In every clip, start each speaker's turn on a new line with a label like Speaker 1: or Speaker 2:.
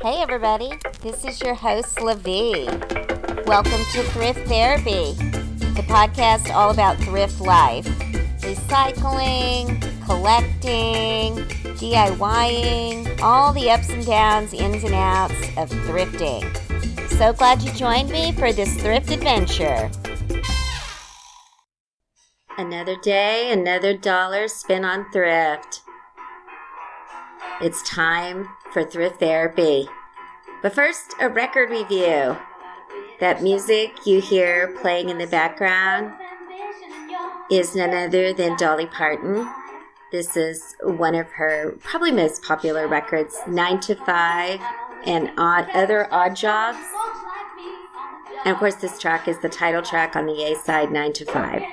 Speaker 1: Hey everybody, this is your host LaVie. Welcome to Thrift Therapy, the podcast all about thrift life. Recycling, collecting, DIYing, all the ups and downs, ins and outs of thrifting. So glad you joined me for this thrift adventure. Another day, another dollar spent on thrift. It's time for Thrift Therapy. But first, a record review. That music you hear playing in the background is none other than Dolly Parton. This is one of her probably most popular records, 9 to 5 and Other Odd Jobs. And of course, this track is the title track on the A-side, 9 to 5.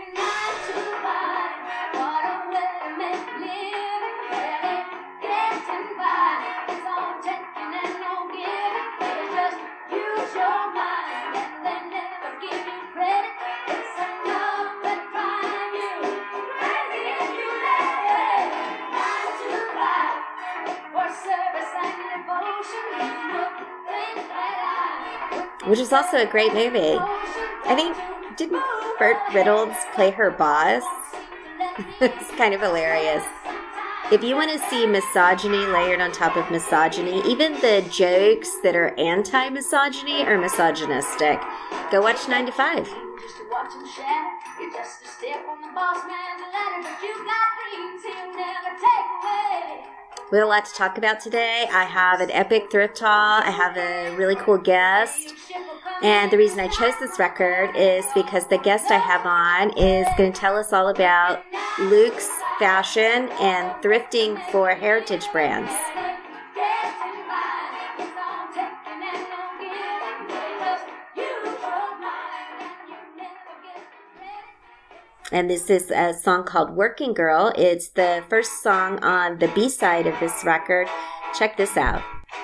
Speaker 1: Which is also a great movie. I think, didn't Burt Reynolds play her boss? It's kind of hilarious. If you want to see misogyny layered on top of misogyny, even the jokes that are anti-misogyny are misogynistic, go watch 9 to 5. We have a lot to talk about today. I have an epic thrift haul. I have a really cool guest. And the reason I chose this record is because the guest I have on is going to tell us all about luxe, fashion, and thrifting for heritage brands. And this is a song called Working Girl. It's the first song on the B-side of this record. Check this out.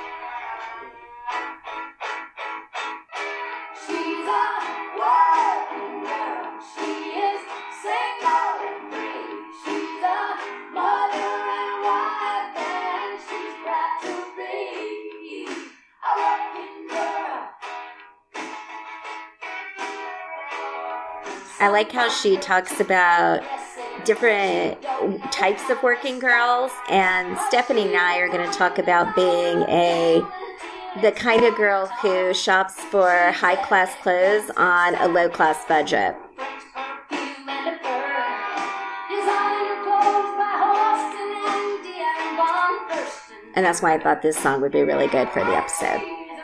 Speaker 1: I like how she talks about different types of working girls, and Stephanie and I are going to talk about being the kind of girl who shops for high-class clothes on a low-class budget. And that's why I thought this song would be really good for the episode.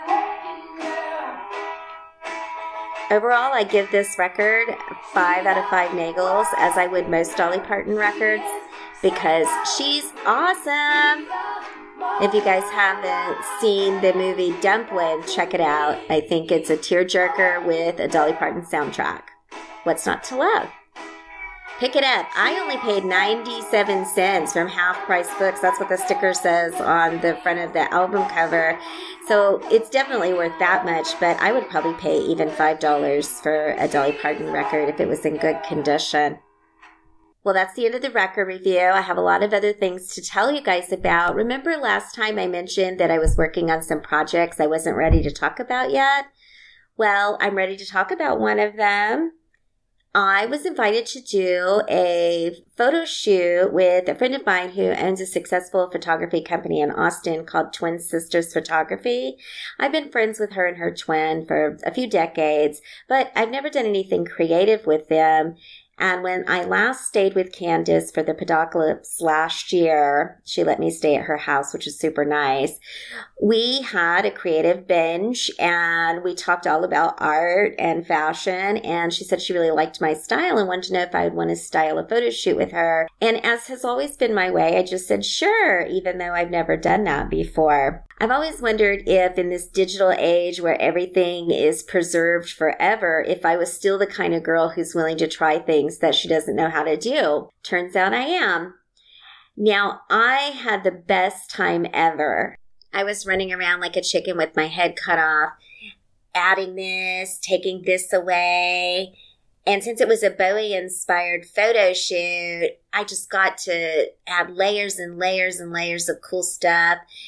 Speaker 1: Overall, I give this record 5 out of 5 nagels, as I would most Dolly Parton records, because she's awesome. If you guys haven't seen the movie Dumpling, check it out. I think it's a tearjerker with a Dolly Parton soundtrack. What's not to love? Pick it up. I only paid 97 cents from Half Price Books. That's what the sticker says on the front of the album cover. So it's definitely worth that much, but I would probably pay even $5 for a Dolly Parton record if it was in good condition. Well, that's the end of the record review. I have a lot of other things to tell you guys about. Remember last time I mentioned that I was working on some projects I wasn't ready to talk about yet? Well, I'm ready to talk about one of them. I was invited to do a photo shoot with a friend of mine who owns a successful photography company in Austin called Twin Sisters Photography. I've been friends with her and her twin for a few decades, but I've never done anything creative with them. And when I last stayed with Candace for the Podocalypse last year, she let me stay at her house, which is super nice. We had a creative binge and we talked all about art and fashion. And she said she really liked my style and wanted to know if I would want to style a photo shoot with her. And as has always been my way, I just said, sure, even though I've never done that before. I've always wondered if in this digital age where everything is preserved forever, if I was still the kind of girl who's willing to try things that she doesn't know how to do. Turns out I am. Now, I had the best time ever. I was running around like a chicken with my head cut off, adding this, taking this away. And since it was a Bowie-inspired photo shoot, I just got to add layers and layers and layers of cool stuff.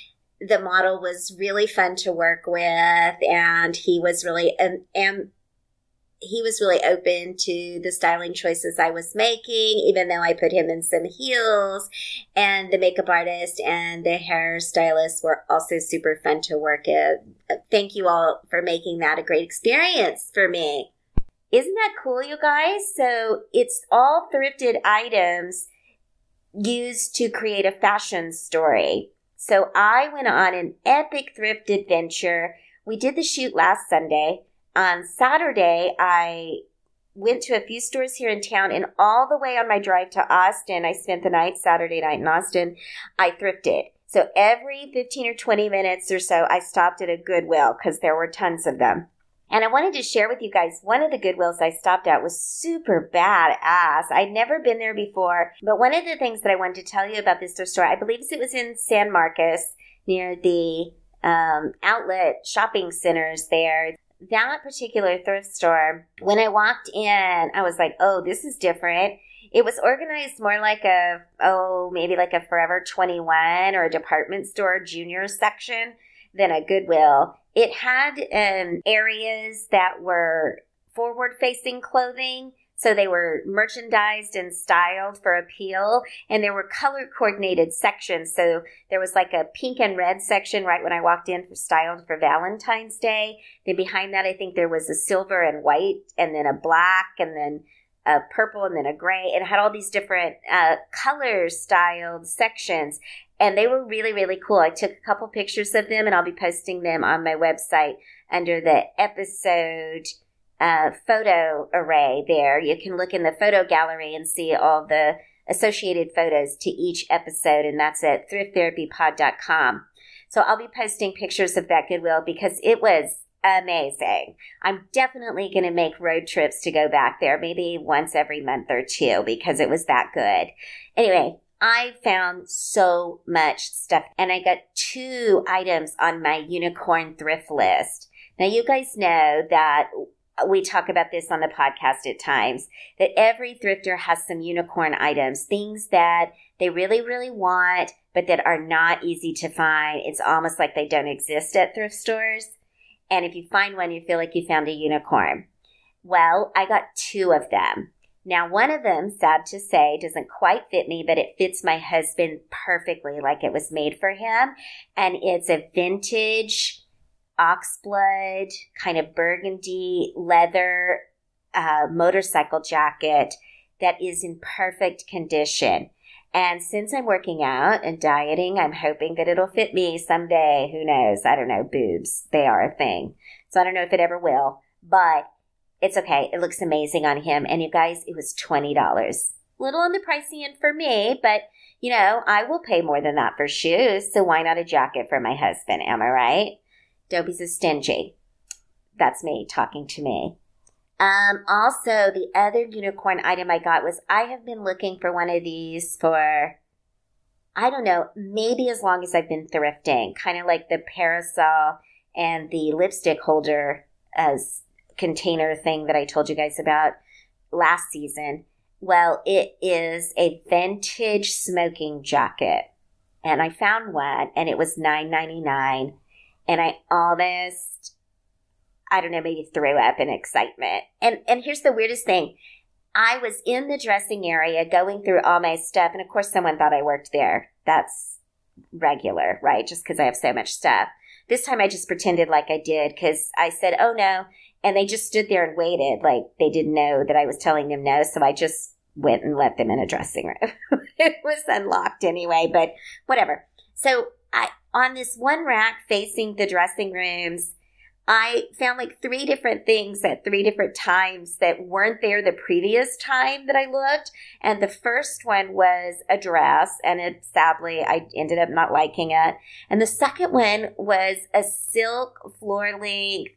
Speaker 1: the model was really fun to work with, and he was really open to the styling choices I was making, even though I put him in some heels. And the makeup artist and the hairstylist were also super fun to work with. Thank you all for making that a great experience for me. Isn't that cool, you guys? So it's all thrifted items used to create a fashion story. So I went on an epic thrift adventure. We did the shoot last Sunday. On Saturday, I went to a few stores here in town, and all the way on my drive to Austin, I spent the night, Saturday night in Austin, I thrifted. So every 15 or 20 minutes or so, I stopped at a Goodwill because there were tons of them. And I wanted to share with you guys, one of the Goodwills I stopped at was super badass. I'd never been there before, but one of the things that I wanted to tell you about this thrift store, I believe it was in San Marcos, near the outlet shopping centers there. That particular thrift store, when I walked in, I was like, oh, this is different. It was organized more like maybe like a Forever 21 or a department store junior section than a Goodwill. It had areas that were forward-facing clothing, so they were merchandised and styled for appeal, and there were color-coordinated sections. So there was like a pink and red section right when I walked in, styled for Valentine's Day. Then behind that, I think there was a silver and white, and then a black, and then a purple, and then a gray. It had all these different color-styled sections, and they were really, really cool. I took a couple pictures of them, and I'll be posting them on my website under the episode photo array there. You can look in the photo gallery and see all the associated photos to each episode, and that's at thrifttherapypod.com. So I'll be posting pictures of that Goodwill because it was amazing. I'm definitely going to make road trips to go back there, maybe once every month or two, because it was that good. Anyway, I found so much stuff, and I got 2 items on my unicorn thrift list. Now, you guys know that we talk about this on the podcast at times, that every thrifter has some unicorn items, things that they really, really want, but that are not easy to find. It's almost like they don't exist at thrift stores. And if you find one, you feel like you found a unicorn. Well, I got 2 of them. Now, one of them, sad to say, doesn't quite fit me, but it fits my husband perfectly, like it was made for him. And it's a vintage oxblood, kind of burgundy leather motorcycle jacket that is in perfect condition. And since I'm working out and dieting, I'm hoping that it'll fit me someday. Who knows? I don't know. Boobs, they are a thing. So I don't know if it ever will, but it's okay. It looks amazing on him. And you guys, it was $20. A little on the pricey end for me, but you know, I will pay more than that for shoes. So why not a jacket for my husband? Am I right? Don't be so stingy. That's me talking to me. Also, the other unicorn item I got was, I have been looking for one of these for, I don't know, maybe as long as I've been thrifting. Kind of like the parasol and the lipstick holder as container thing that I told you guys about last season. Well, it is a vintage smoking jacket. And I found one, and it was $9.99. And I almost, I don't know, maybe threw up in excitement. And here's the weirdest thing. I was in the dressing area going through all my stuff. And of course, someone thought I worked there. That's regular, right? Just because I have so much stuff. This time I just pretended like I did because I said, oh no. And they just stood there and waited like they didn't know that I was telling them no. So I just went and let them in a dressing room. It was unlocked anyway, but whatever. So on this one rack facing the dressing rooms, I found like 3 different things at 3 different times that weren't there the previous time that I looked. And the first one was a dress, and sadly, I ended up not liking it. And the second one was a silk floor-length,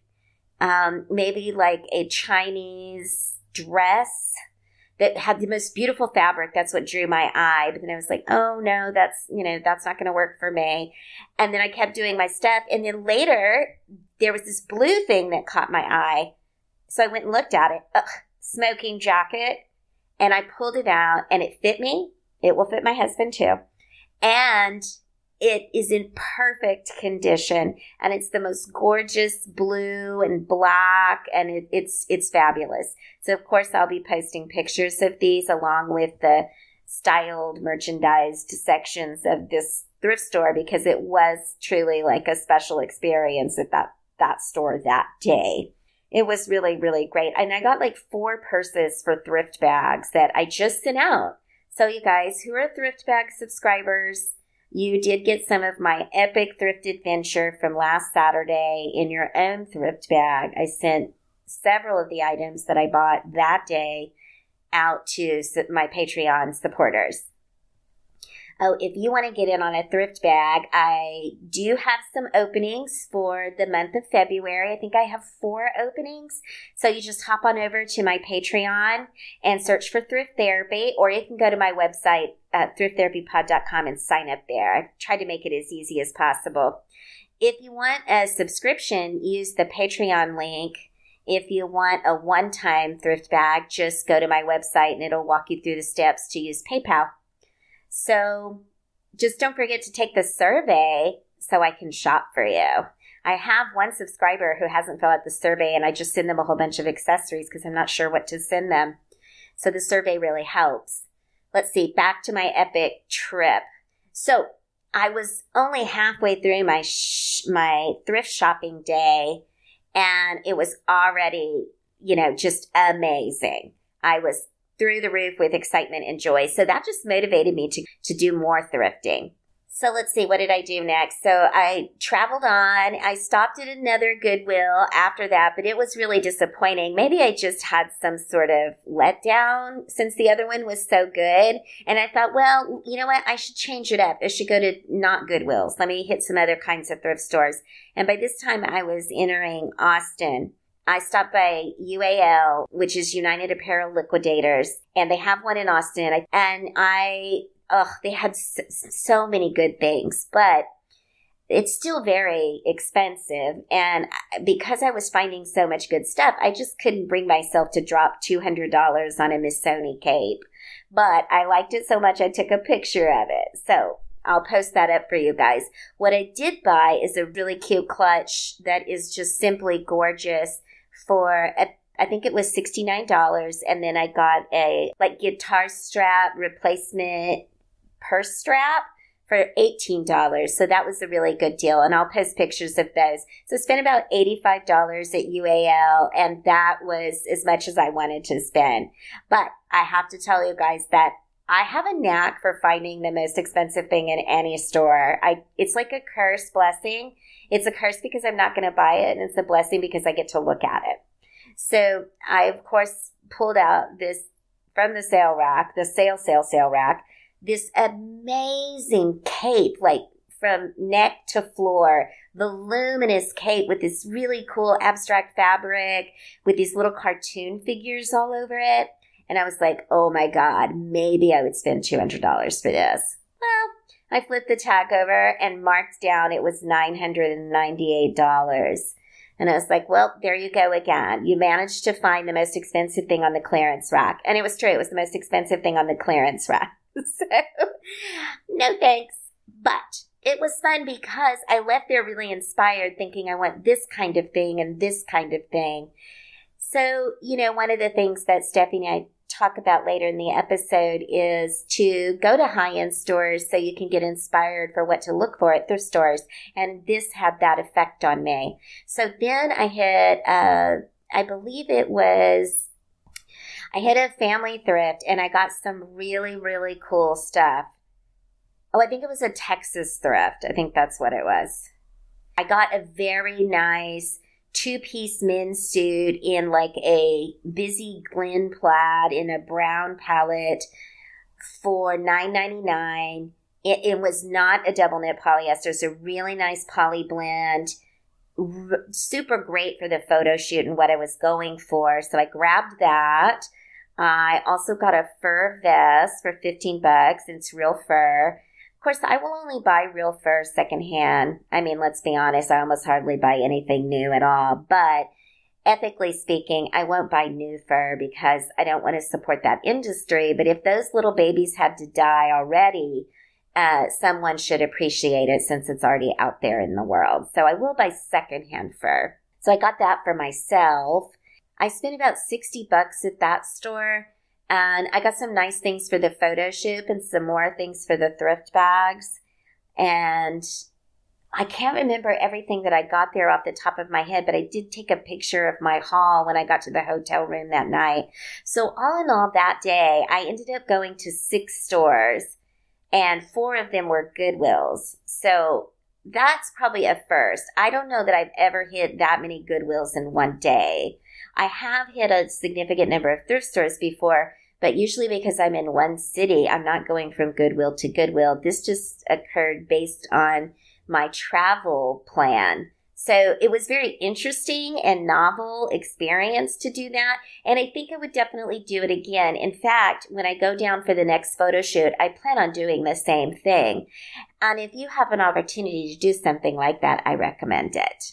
Speaker 1: maybe like a Chinese dress that had the most beautiful fabric. That's what drew my eye. But then I was like, oh no, that's not going to work for me. And then I kept doing my stuff. And then later there was this blue thing that caught my eye. So I went and looked at it. Smoking jacket. And I pulled it out, and it fit me. It will fit my husband too. And it is in perfect condition, and it's the most gorgeous blue and black, and it's fabulous. So, of course, I'll be posting pictures of these along with the styled, merchandised sections of this thrift store, because it was truly like a special experience at that store that day. It was really, really great. And I got like 4 purses for thrift bags that I just sent out. So you guys who are thrift bag subscribers, you did get some of my epic thrift adventure from last Saturday in your own thrift bag. I sent several of the items that I bought that day out to my Patreon supporters. Oh, if you want to get in on a thrift bag, I do have some openings for the month of February. I think I have 4 openings. So you just hop on over to my Patreon and search for Thrift Therapy, or you can go to my website at thrifttherapypod.com and sign up there. I've tried to make it as easy as possible. If you want a subscription, use the Patreon link. If you want a one-time thrift bag, just go to my website and it'll walk you through the steps to use PayPal. So just don't forget to take the survey so I can shop for you. I have one subscriber who hasn't filled out the survey, and I just send them a whole bunch of accessories because I'm not sure what to send them. So the survey really helps. Let's see, back to my epic trip. So I was only halfway through my thrift shopping day, and it was already, just amazing. I was through the roof with excitement and joy. So that just motivated me to do more thrifting. So let's see, what did I do next? So I traveled on. I stopped at another Goodwill after that, but it was really disappointing. Maybe I just had some sort of letdown since the other one was so good. And I thought, well, you know what? I should change it up. I should go to not Goodwills. Let me hit some other kinds of thrift stores. And by this time I was entering Austin. I stopped by UAL, which is United Apparel Liquidators, and they have one in Austin. They had so many good things, but it's still very expensive. And because I was finding so much good stuff, I just couldn't bring myself to drop $200 on a Missoni cape. But I liked it so much, I took a picture of it. So I'll post that up for you guys. What I did buy is a really cute clutch that is just simply gorgeous for, I think it was $69. And then I got a guitar strap replacement purse strap for $18. So that was a really good deal. And I'll post pictures of those. So I spent about $85 at UAL, and that was as much as I wanted to spend. But I have to tell you guys that I have a knack for finding the most expensive thing in any store. It's like a curse blessing. It's a curse because I'm not going to buy it, and it's a blessing because I get to look at it. So I, of course, pulled out this from the sale rack, the sale rack, this amazing cape, like from neck to floor, voluminous cape with this really cool abstract fabric with these little cartoon figures all over it. And I was like, oh my God, maybe I would spend $200 for this. Well, I flipped the tag over and marked down it was $998. And I was like, well, there you go again. You managed to find the most expensive thing on the clearance rack. And it was true. It was the most expensive thing on the clearance rack. So, no thanks. But it was fun because I left there really inspired, thinking I want this kind of thing and this kind of thing. So, one of the things that Stephanie and I talk about later in the episode is to go to high-end stores so you can get inspired for what to look for at thrift stores. And this had that effect on me. So then I hit, I hit a family thrift, and I got some really, really cool stuff. Oh, I think it was a Texas thrift. I think that's what it was. I got a very nice 2-piece men's suit in like a busy Glen plaid in a brown palette for $9.99. It was not a double knit polyester. It's a really nice poly blend. Super great for the photo shoot and what I was going for. So I grabbed that. I also got a fur vest for $15. It's real fur. Of course, I will only buy real fur secondhand. I mean, let's be honest, I almost hardly buy anything new at all. But ethically speaking, I won't buy new fur because I don't want to support that industry. But if those little babies had to die already someone should appreciate it since it's already out there in the world. So I will buy secondhand fur. So I got that for myself. I spent about $60 at that store. And I got some nice things for the photo shoot and some more things for the thrift bags. And I can't remember everything that I got there off the top of my head, but I did take a picture of my haul when I got to the hotel room that night. So all in all, that day, I ended up going to 6 stores, and 4 of them were Goodwills. So that's probably a first. I don't know that I've ever hit that many Goodwills in one day. I have hit a significant number of thrift stores before, but usually because I'm in one city, I'm not going from Goodwill to Goodwill. This just occurred based on my travel plan. So it was very interesting and novel experience to do that. And I think I would definitely do it again. In fact, when I go down for the next photo shoot, I plan on doing the same thing. And if you have an opportunity to do something like that, I recommend it.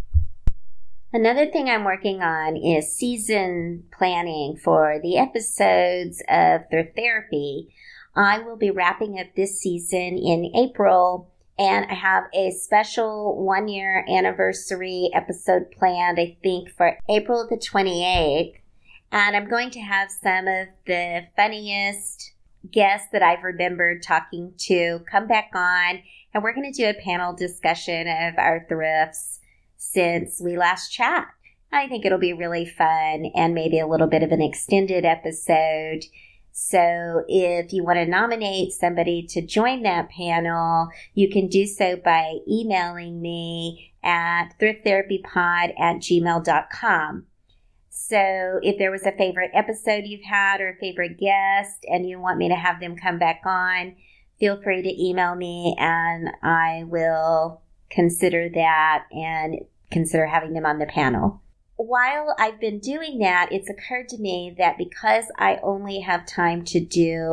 Speaker 1: Another thing I'm working on is season planning for the episodes of Thrift Therapy. I will be wrapping up this season in April, and I have a special 1-year anniversary episode planned, I think, for April the 28th. And I'm going to have some of the funniest guests that I've remembered talking to come back on, and we're going to do a panel discussion of our thrifts since we last chat. I think it'll be really fun and maybe a little bit of an extended episode. So if you want to nominate somebody to join that panel, you can do so by emailing me at thrifttherapypod@gmail.com. So if there was a favorite episode you've had or a favorite guest and you want me to have them come back on, feel free to email me and I will consider that and consider having them on the panel. While I've been doing that, it's occurred to me that because I only have time to do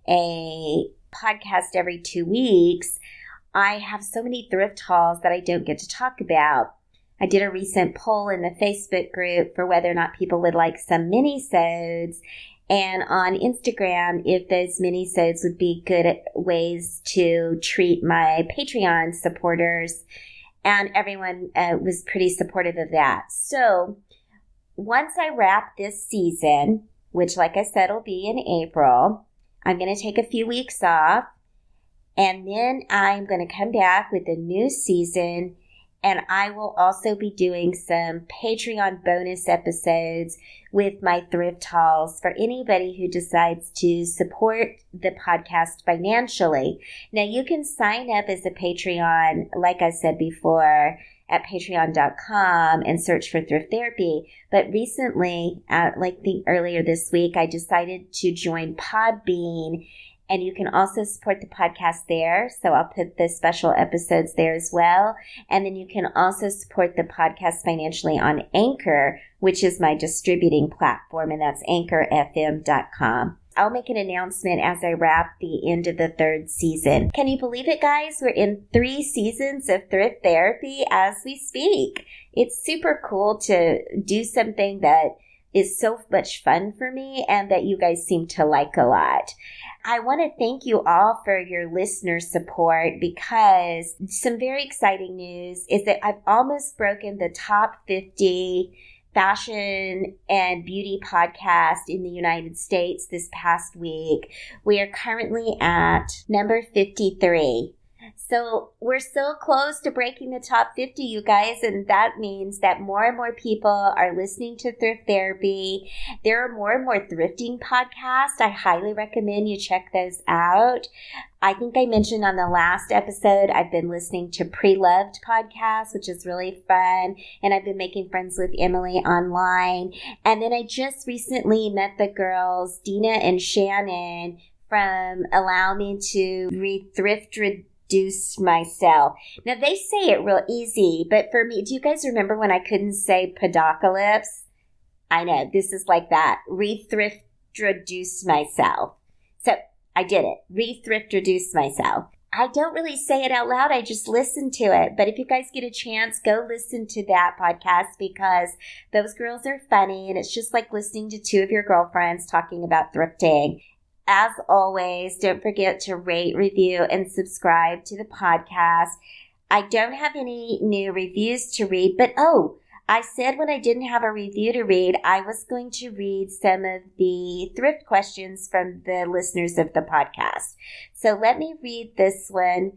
Speaker 1: a podcast every 2 weeks, I have so many thrift hauls that I don't get to talk about. I did a recent poll in the Facebook group for whether or not people would like some mini-sodes, and on Instagram, if those mini-sodes would be good ways to treat my Patreon supporters. And everyone was pretty supportive of that. So once I wrap this season, which like I said will be in April, I'm going to take a few weeks off. And then I'm going to come back with a new season. And I will also be doing some Patreon bonus episodes with my thrift hauls for anybody who decides to support the podcast financially. Now, you can sign up as a Patreon, like I said before, at patreon.com and search for Thrift Therapy. But recently, earlier this week, I decided to join Podbean. And you can also support the podcast there. So I'll put the special episodes there as well. And then you can also support the podcast financially on Anchor, which is my distributing platform. And that's anchorfm.com. I'll make an announcement as I wrap the end of the 3rd season. Can you believe it, guys? We're in 3 seasons of Thrift Therapy as we speak. It's super cool to do something that is so much fun for me and that you guys seem to like a lot. I want to thank you all for your listener support because some very exciting news is that I've almost broken the top 50 fashion and beauty podcast in the United States this past week. We are currently at number 53. So we're so close to breaking the top 50, you guys, and that means that more and more people are listening to Thrift Therapy. There are more and more thrifting podcasts. I highly recommend you check those out. I think I mentioned on the last episode, I've been listening to Pre-Loved podcast, which is really fun, and I've been making friends with Emily online. And then I just recently met the girls, Dina and Shannon, from Allow Me to Reduce Myself. Now, they say it real easy, but for me, do you guys remember when I couldn't say Podocalypse? I know, this is like that. Reduce myself. So, I did it. Reduce myself. I don't really say it out loud. I just listen to it. But if you guys get a chance, go listen to that podcast because those girls are funny and it's just like listening to 2 of your girlfriends talking about thrifting. as always, don't forget to rate, review, and subscribe to the podcast. I don't have any new reviews to read, but I said when I didn't have a review to read, I was going to read some of the thrift questions from the listeners of the podcast. So let me read this one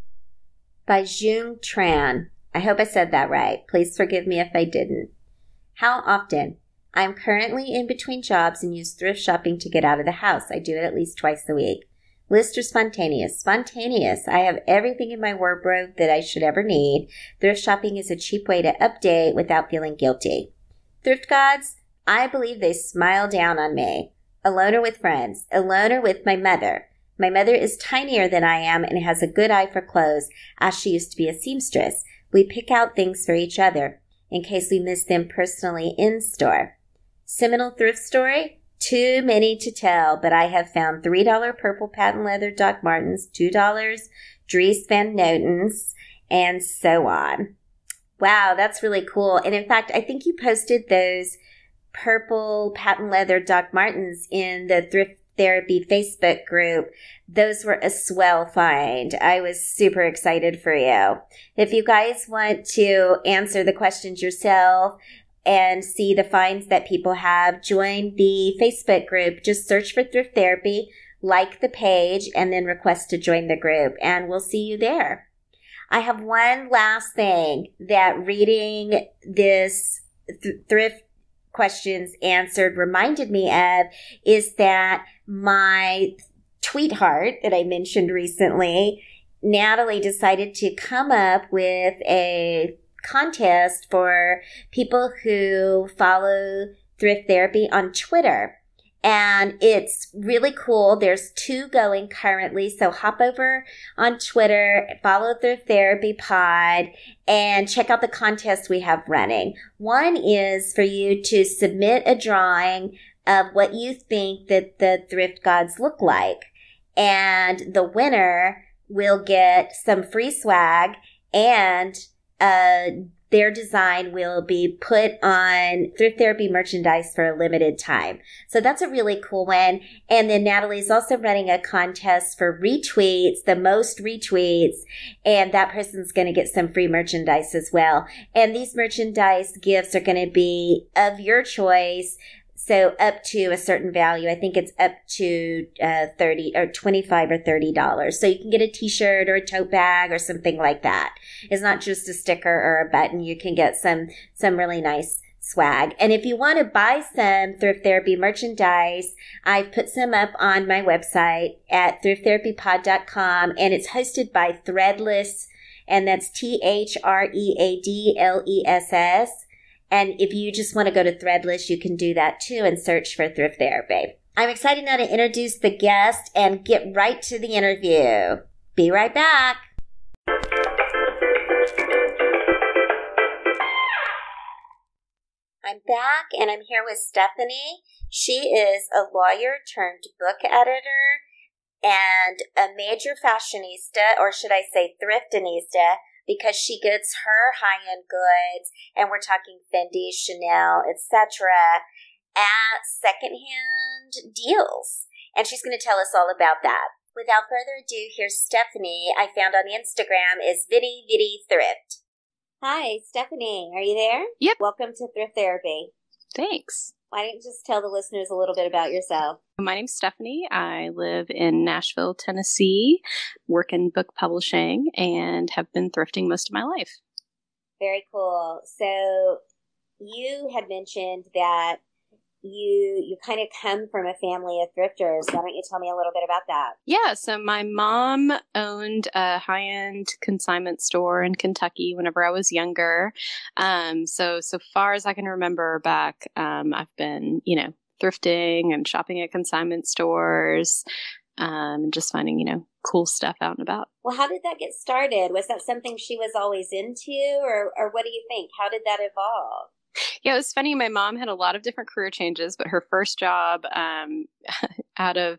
Speaker 1: by Jung Tran. I hope I said that right. Please forgive me if I didn't. How often? I'm currently in between jobs and use thrift shopping to get out of the house. I do it at least twice a week. List or spontaneous? Spontaneous. I have everything in my wardrobe that I should ever need. Thrift shopping is a cheap way to update without feeling guilty. Thrift gods? I believe they smile down on me. Alone or with friends? Alone or with my mother? My mother is tinier than I am and has a good eye for clothes, as she used to be a seamstress. We pick out things for each other, in case we miss them personally in store. Seminal thrift story? Too many to tell, but I have found $3 purple patent leather Doc Martens, $2 Dries Van Notens, and so on. Wow, that's really cool. And in fact, I think you posted those purple patent leather Doc Martens in the Thrift Therapy Facebook group. Those were a swell find. I was super excited for you. If you guys want to answer the questions yourself and see the finds that people have, join the Facebook group. Just search for Thrift Therapy, like the page, and then request to join the group, and we'll see you there. I have one last thing that reading this thrift questions answered reminded me of, is that my tweetheart that I mentioned recently, Natalie, decided to come up with a contest for people who follow Thrift Therapy on Twitter. And it's really cool. There's 2 going currently. So hop over on Twitter, follow Thrift Therapy Pod, and check out the contest we have running. One is for you to submit a drawing of what you think that the thrift gods look like. And the winner will get some free swag, and their design will be put on Thrift Therapy merchandise for a limited time. So that's a really cool one. And then Natalie's also running a contest for retweets, the most retweets, and that person's going to get some free merchandise as well. And these merchandise gifts are going to be of your choice. So up to a certain value. I think it's up to $30 or $25 or $30. So you can get a t-shirt or a tote bag or something like that. It's not just a sticker or a button. You can get some really nice swag. And if you want to buy some Thrift Therapy merchandise, I've put some up on my website at thrifttherapypod.com, and it's hosted by Threadless, and that's THREADLESS. And if you just want to go to Threadless, you can do that too and search for Thrift Therapy. I'm excited now to introduce the guest and get right to the interview. Be right back. I'm back and I'm here with Stephanie. She is a lawyer turned book editor and a major fashionista, or should I say thriftinista, because she gets her high-end goods, and we're talking Fendi, Chanel, etc., at secondhand deals. And she's going to tell us all about that. Without further ado, here's Stephanie. I found on Instagram is Vitty Vitty Thrift. Hi, Stephanie. Are you there?
Speaker 2: Yep.
Speaker 1: Welcome to Thrift Therapy.
Speaker 2: Thanks.
Speaker 1: Why don't you just tell the listeners a little bit about yourself?
Speaker 2: My name's Stephanie. I live in Nashville, Tennessee, work in book publishing, and have been thrifting most of my life.
Speaker 1: Very cool. So you had mentioned that you kind of come from a family of thrifters. Why don't you tell me a little bit about that?
Speaker 2: Yeah, so my mom owned a high-end consignment store in Kentucky whenever I was younger. So far as I can remember back, I've been, thrifting and shopping at consignment stores, and just finding, cool stuff out and about.
Speaker 1: Well, how did that get started? Was that something she was always into, or what do you think? How did that evolve?
Speaker 2: Yeah, it was funny. My mom had a lot of different career changes, but her first job out of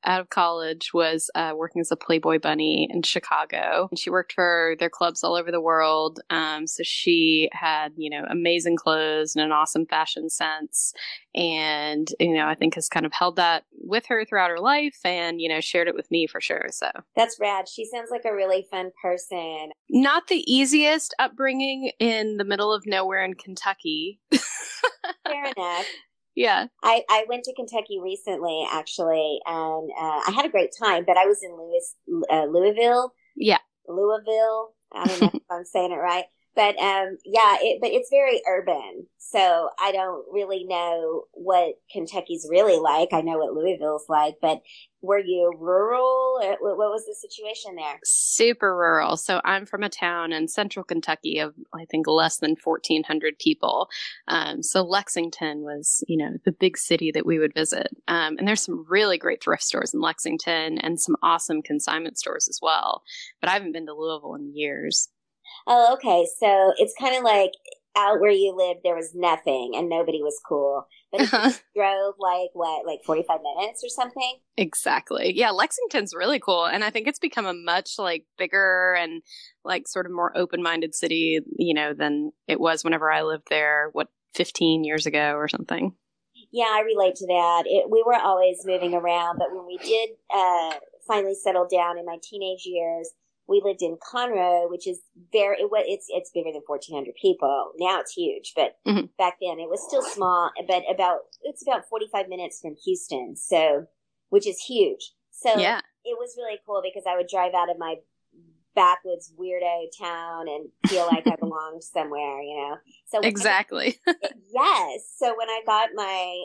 Speaker 2: out of college was working as a Playboy bunny in Chicago. And she worked for their clubs all over the world. So she had, amazing clothes and an awesome fashion sense. And, I think has kind of held that with her throughout her life and, shared it with me for sure. So
Speaker 1: that's rad. She sounds like a really fun person.
Speaker 2: Not the easiest upbringing in the middle of nowhere in Kentucky.
Speaker 1: Fair enough.
Speaker 2: Yeah.
Speaker 1: I went to Kentucky recently, actually, and I had a great time, but I was in Louisville.
Speaker 2: Yeah.
Speaker 1: Louisville. I don't know if I'm saying it right. But but it's very urban. So I don't really know what Kentucky's really like. I know what Louisville's like, but were you rural? What was the situation there?
Speaker 2: Super rural. So I'm from a town in central Kentucky of, I think, less than 1,400 people. So Lexington was, the big city that we would visit. And there's some really great thrift stores in Lexington and some awesome consignment stores as well. But I haven't been to Louisville in years.
Speaker 1: Oh, okay. So it's kind of like out where you lived, there was nothing and nobody was cool. But if you drove like 45 minutes or something?
Speaker 2: Exactly. Yeah, Lexington's really cool. And I think it's become a much bigger and sort of more open-minded city, than it was whenever I lived there, 15 years ago or something.
Speaker 1: Yeah, I relate to that. We were always moving around, but when we did finally settle down in my teenage years, we lived in Conroe, which is it's bigger than 1,400 people. Now it's huge, but back then it was still small. But it's about 45 minutes from Houston, so which is huge. So yeah. It was really cool because I would drive out of my backwoods weirdo town and feel like I belonged somewhere, So
Speaker 2: exactly.
Speaker 1: Yes. So when I got my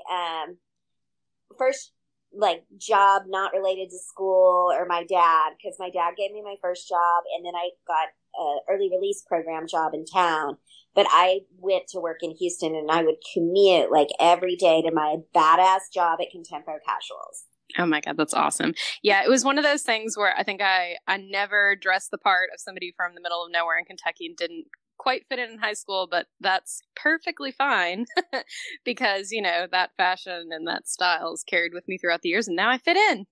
Speaker 1: first job not related to school or my dad, because my dad gave me my first job and then I got an early release program job in town. But I went to work in Houston and I would commute every day to my badass job at Contempo Casuals.
Speaker 2: Oh my God, that's awesome. Yeah, it was one of those things where I think I never dressed the part of somebody from the middle of nowhere in Kentucky and didn't quite fit in high school, but that's perfectly fine because, that fashion and that style is carried with me throughout the years and now I fit in.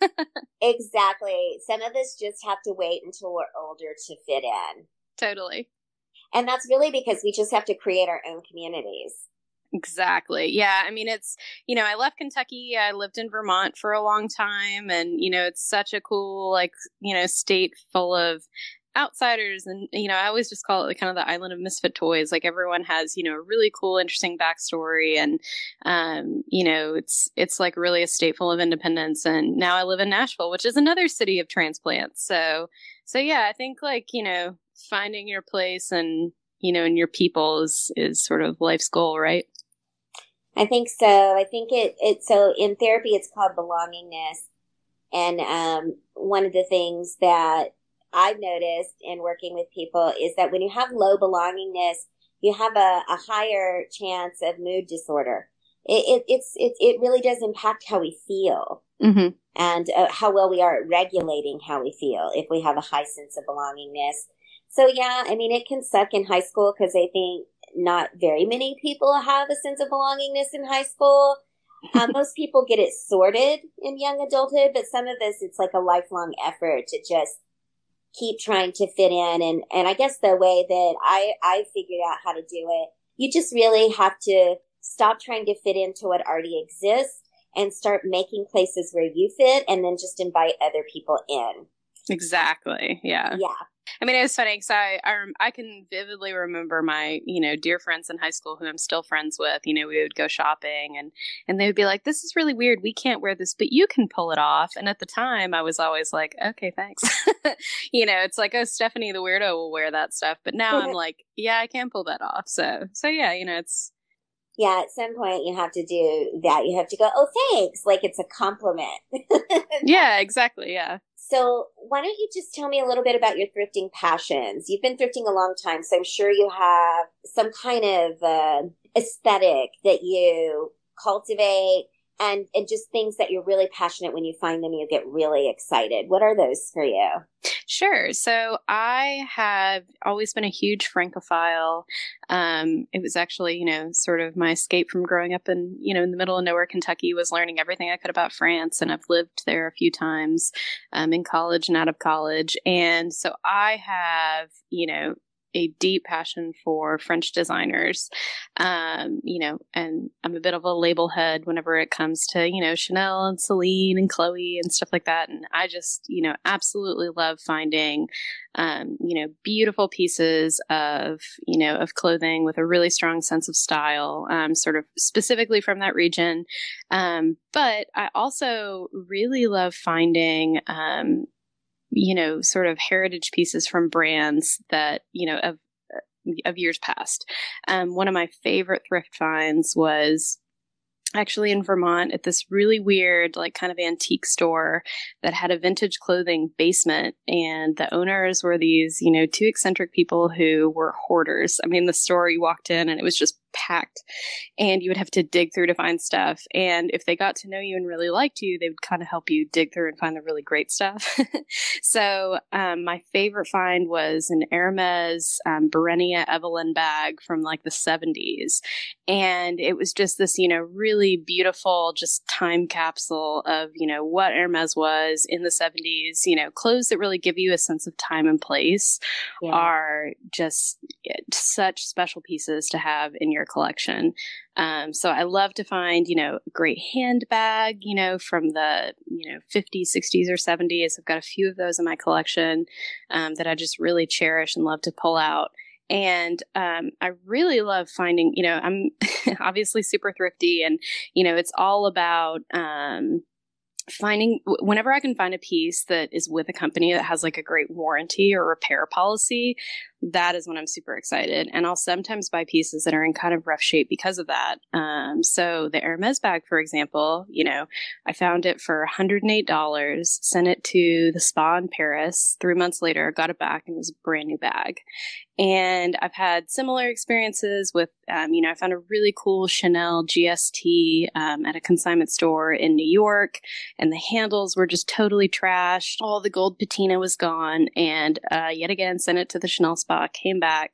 Speaker 1: Exactly. Some of us just have to wait until we're older to fit in.
Speaker 2: Totally.
Speaker 1: And that's really because we just have to create our own communities.
Speaker 2: Exactly. Yeah. I mean, it's, I left Kentucky. I lived in Vermont for a long time and, it's such a cool, state full of outsiders. And, I always just call it kind of the island of misfit toys. Everyone has, a really cool, interesting backstory. And, it's really a state full of independence. And now I live in Nashville, which is another city of transplants. So yeah, I think finding your place and, and your people is sort of life's goal, right?
Speaker 1: I think so. I think so in therapy, it's called belongingness. And one of the things that I've noticed in working with people is that when you have low belongingness, you have a higher chance of mood disorder. It really does impact how we feel and how well we are at regulating how we feel if we have a high sense of belongingness. So yeah, I mean, it can suck in high school because I think not very many people have a sense of belongingness in high school. Most people get it sorted in young adulthood, but some of us, it's like a lifelong effort to just keep trying to fit in. And I guess the way that I figured out how to do it, you just really have to stop trying to fit into what already exists and start making places where you fit and then just invite other people in.
Speaker 2: Exactly. Yeah.
Speaker 1: Yeah.
Speaker 2: I mean, it was funny because I can vividly remember my, dear friends in high school who I'm still friends with. We would go shopping and they would be like, this is really weird. We can't wear this, but you can pull it off. And at the time I was always like, okay, thanks. It's like, oh, Stephanie, the weirdo, will wear that stuff. But now I'm like, yeah, I can pull that off. So yeah, it's.
Speaker 1: Yeah, at some point you have to do that. You have to go, oh, thanks. Like it's a compliment.
Speaker 2: Yeah, exactly. Yeah.
Speaker 1: So why don't you just tell me a little bit about your thrifting passions? You've been thrifting a long time, so I'm sure you have some kind of aesthetic that you cultivate. and just things that you're really passionate when you find them, you get really excited. What are those for you?
Speaker 2: Sure. So I have always been a huge Francophile. It was actually, sort of my escape from growing up in the middle of nowhere, Kentucky, was learning everything I could about France. And I've lived there a few times in college and out of college. And so I have, a deep passion for French designers, and I'm a bit of a label head whenever it comes to, Chanel and Celine and Chloe and stuff like that. And I just, absolutely love finding, beautiful pieces of clothing with a really strong sense of style, sort of specifically from that region. But I also really love finding, sort of heritage pieces from brands that, of years past. One of my favorite thrift finds was actually in Vermont at this really weird, like kind of antique store that had a vintage clothing basement. And the owners were these, two eccentric people who were hoarders. I mean, the store, you walked in and it was just packed and you would have to dig through to find stuff. And if they got to know you and really liked you, they would kind of help you dig through and find the really great stuff. So my favorite find was an Hermes Berenia Evelyn bag from like the 70s. And it was just this, really beautiful, just time capsule of, what Hermes was in the 70s. Clothes that really give you a sense of time and place are just such special pieces to have in your collection. So I love to find, a great handbag, from the, 50s, 60s, or 70s. I've got a few of those in my collection that I just really cherish and love to pull out. And I really love finding, I'm obviously super thrifty and, it's all about finding whenever I can find a piece that is with a company that has like a great warranty or repair policy, that is when I'm super excited. And I'll sometimes buy pieces that are in kind of rough shape because of that. So the Hermes bag, for example, I found it for $108, sent it to the spa in Paris. 3 months later, got it back and it was a brand new bag. And I've had similar experiences with, I found a really cool Chanel GST at a consignment store in New York, and the handles were just totally trashed. All the gold patina was gone, and yet again, sent it to the Chanel spa, came back.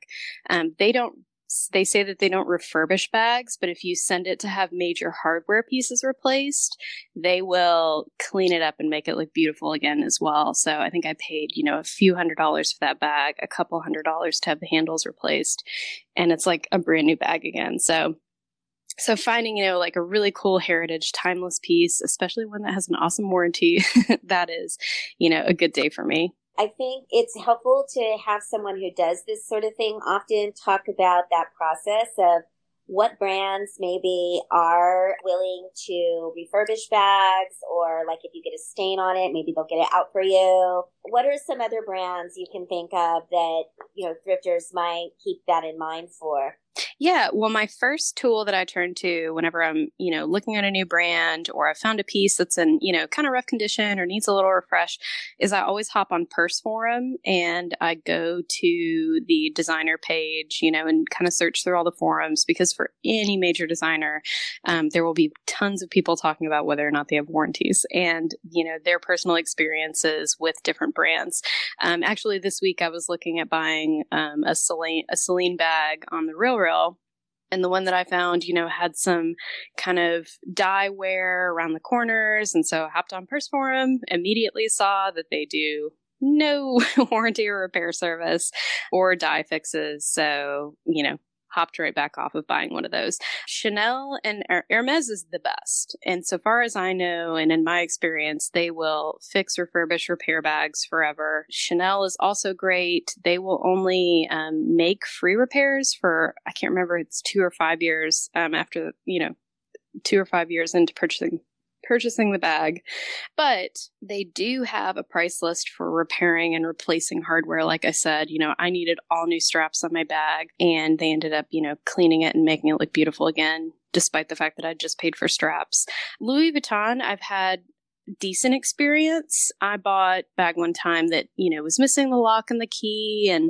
Speaker 2: They say that they don't refurbish bags, but if you send it to have major hardware pieces replaced, they will clean it up and make it look beautiful again as well. So I think I paid, a few $100s for that bag, a couple $100s to have the handles replaced, and it's like a brand new bag again. So finding, like a really cool heritage, timeless piece, especially one that has an awesome warranty, that is, a good day for me.
Speaker 1: I think it's helpful to have someone who does this sort of thing often talk about that process of what brands maybe are willing to refurbish bags, or like if you get a stain on it, maybe they'll get it out for you. What are some other brands you can think of that, thrifters might keep that in mind for?
Speaker 2: Yeah, well, my first tool that I turn to whenever I'm, looking at a new brand, or I found a piece that's in, kind of rough condition or needs a little refresh, is I always hop on Purse Forum and I go to the designer page, and kind of search through all the forums, because for any major designer, there will be tons of people talking about whether or not they have warranties and, their personal experiences with different brands. Actually, this week I was looking at buying a Celine bag on the Railroad. And the one that I found, had some kind of dye wear around the corners. And so I hopped on Purse Forum, immediately saw that they do no warranty or repair service or dye fixes. So, hopped right back off of buying one of those. Chanel and Hermes is the best. And so far as I know, and in my experience, they will fix, refurbish, repair bags forever. Chanel is also great. They will only make free repairs for, I can't remember, it's 2 or 5 years after, 2 or 5 years into purchasing the bag. But they do have a price list for repairing and replacing hardware. Like I said, I needed all new straps on my bag, and they ended up, cleaning it and making it look beautiful again, despite the fact that I just paid for straps. Louis Vuitton, I've had decent experience. I bought a bag one time that, was missing the lock and the key, and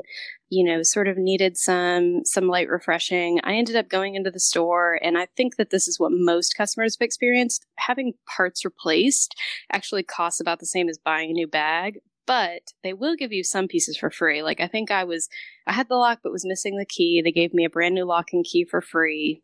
Speaker 2: sort of needed some light refreshing, I ended up going into the store, and I think that this is what most customers have experienced. Having parts replaced actually costs about the same as buying a new bag, but they will give you some pieces for free. Like I think I had the lock but was missing the key. They gave me a brand new lock and key for free.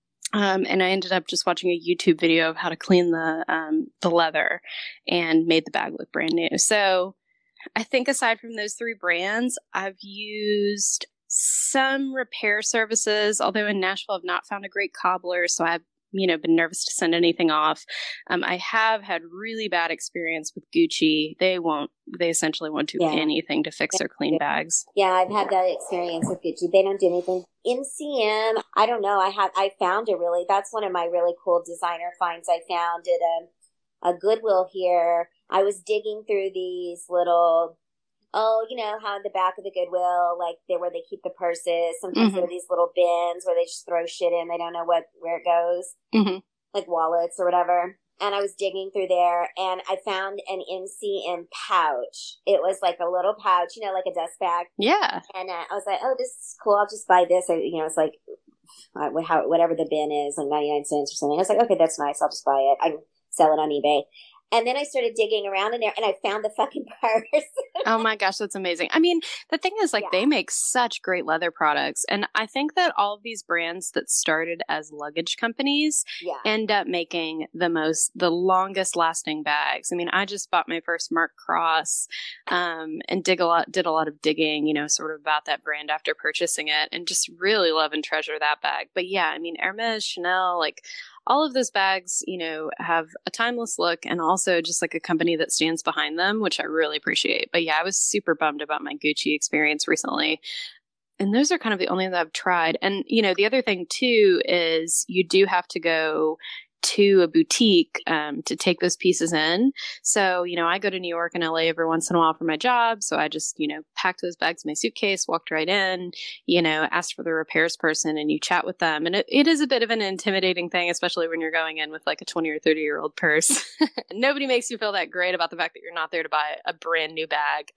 Speaker 2: And I ended up just watching a YouTube video of how to clean the leather and made the bag look brand new. So I think aside from those three brands, I've used some repair services, although in Nashville I've not found a great cobbler, so I've been nervous to send anything off. I have had really bad experience with Gucci. They essentially won't do anything to fix or clean bags.
Speaker 1: Yeah, I've had that experience with Gucci. They don't do anything. MCM, I don't know. I found that's one of my really cool designer finds I found at a Goodwill here. I was digging through these little, you know how in the back of the Goodwill, like where they keep the purses, sometimes there are these little bins where they just throw shit in. They don't know where it goes, like wallets or whatever. And I was digging through there, and I found an MCM pouch. It was like a little pouch, like a dust bag.
Speaker 2: Yeah.
Speaker 1: And I was like, oh, this is cool. I'll just buy this. It's like whatever the bin is, like 99 cents or something. I was like, okay, that's nice. I'll just buy it. I sell it on eBay. And then I started digging around in there, and I found the fucking purse.
Speaker 2: Oh my gosh, that's amazing. I mean, the thing is, they make such great leather products. And I think that all of these brands that started as luggage companies end up making the longest lasting bags. I mean, I just bought my first Mark Cross and did a lot of digging, sort of about that brand after purchasing it, and just really love and treasure that bag. But yeah, I mean, Hermes, Chanel, all of those bags, have a timeless look, and also just like a company that stands behind them, which I really appreciate. But yeah, I was super bummed about my Gucci experience recently. And those are kind of the only that I've tried. And, the other thing too is you do have to go to a boutique to take those pieces in. So, I go to New York and LA every once in a while for my job. So I just, packed those bags in my suitcase, walked right in, asked for the repairs person, and you chat with them. And it is a bit of an intimidating thing, especially when you're going in with like a 20 or 30-year-old purse. Nobody makes you feel that great about the fact that you're not there to buy a brand new bag.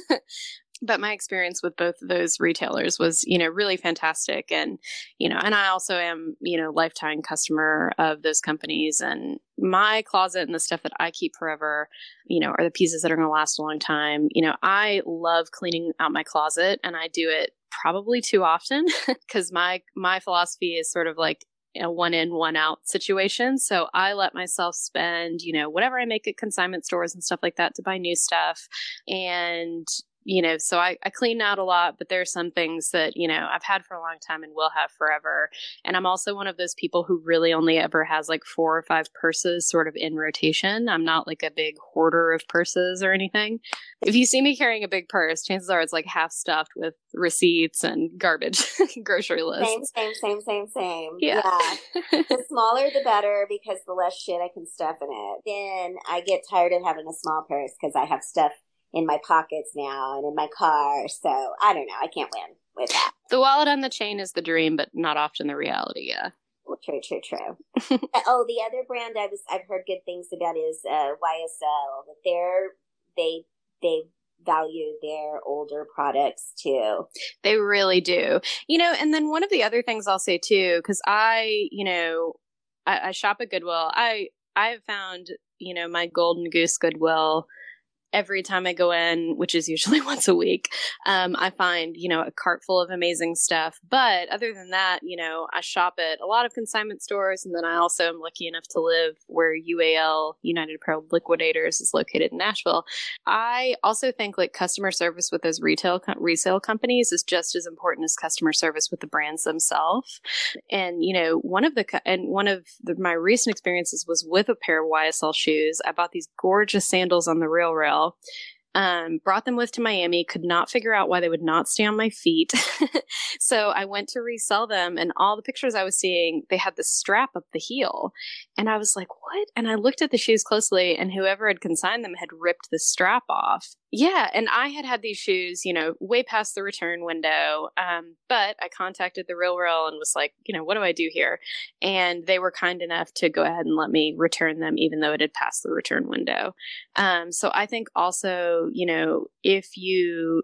Speaker 2: But my experience with both of those retailers was, really fantastic. And, and I also am, lifetime customer of those companies. And my closet and the stuff that I keep forever, are the pieces that are going to last a long time. I love cleaning out my closet, and I do it probably too often because my philosophy is sort of like a one in, one out situation. So I let myself spend, whatever I make at consignment stores and stuff like that to buy new stuff. And so I clean out a lot, but there are some things that, I've had for a long time and will have forever. And I'm also one of those people who really only ever has like 4 or 5 purses sort of in rotation. I'm not like a big hoarder of purses or anything. If you see me carrying a big purse, chances are it's like half stuffed with receipts and garbage, grocery lists.
Speaker 1: Same.
Speaker 2: Yeah.
Speaker 1: The smaller, the better, because the less shit I can stuff in it. Then I get tired of having a small purse because I have stuff in my pockets now and in my car. So I don't know. I can't win with that.
Speaker 2: The wallet on the chain is the dream, but not often the reality. Yeah.
Speaker 1: True. Oh, the other brand I've heard good things about is YSL. That they value their older products too.
Speaker 2: They really do. And then one of the other things I'll say too, because I shop at Goodwill. I have found, my golden goose Goodwill every time I go in, which is usually once a week. I find, a cart full of amazing stuff. But other than that, I shop at a lot of consignment stores. And then I also am lucky enough to live where UAL, United Apparel Liquidators, is located in Nashville. I also think like customer service with those resale companies is just as important as customer service with the brands themselves. And, one of my recent experiences was with a pair of YSL shoes. I bought these gorgeous sandals on the RealRail. Brought them with to Miami, could not figure out why they would not stay on my feet. So I went to resell them, and all the pictures I was seeing, they had the strap up the heel. And I was like, what? And I looked at the shoes closely, and whoever had consigned them had ripped the strap off. Yeah, and I had these shoes, way past the return window. But I contacted the RealRail and was like, what do I do here? And they were kind enough to go ahead and let me return them, even though it had passed the return window. So I think also, if you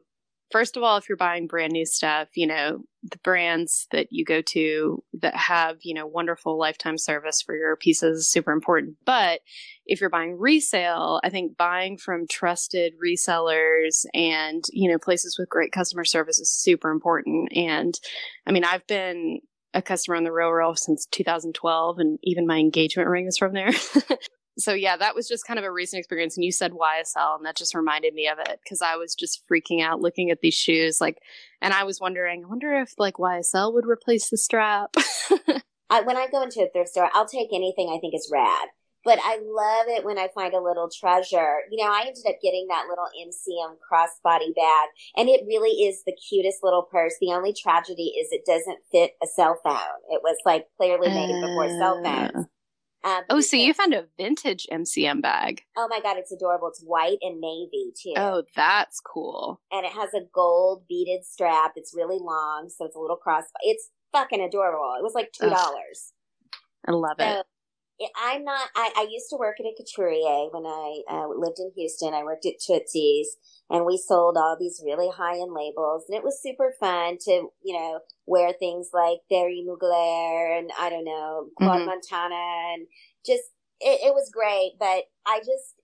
Speaker 2: first of all, if you're buying brand new stuff, the brands that you go to that have, wonderful lifetime service for your pieces is super important. But if you're buying resale, I think buying from trusted resellers and, places with great customer service is super important. And I mean, I've been a customer on the Real since 2012, and even my engagement ring is from there. So yeah, that was just kind of a recent experience. And you said YSL, and that just reminded me of it because I was just freaking out looking at these shoes. And I was wondering, I wonder if YSL would replace the strap.
Speaker 1: When I go into a thrift store, I'll take anything I think is rad. But I love it when I find a little treasure. I ended up getting that little MCM crossbody bag, and it really is the cutest little purse. The only tragedy is it doesn't fit a cell phone. It was clearly made before cell phones.
Speaker 2: So you found a vintage MCM bag.
Speaker 1: Oh my God, it's adorable. It's white and navy too.
Speaker 2: Oh, that's cool.
Speaker 1: And it has a gold beaded strap. It's really long, so it's a little crossbody. It's fucking adorable. It was $2.
Speaker 2: I love it.
Speaker 1: I used to work at a couturier when I lived in Houston. I worked at Tootsie's, and we sold all these really high-end labels, and it was super fun to, wear things like Thierry Mugler and, I don't know, Claude Montana, and just, it was great, but I'm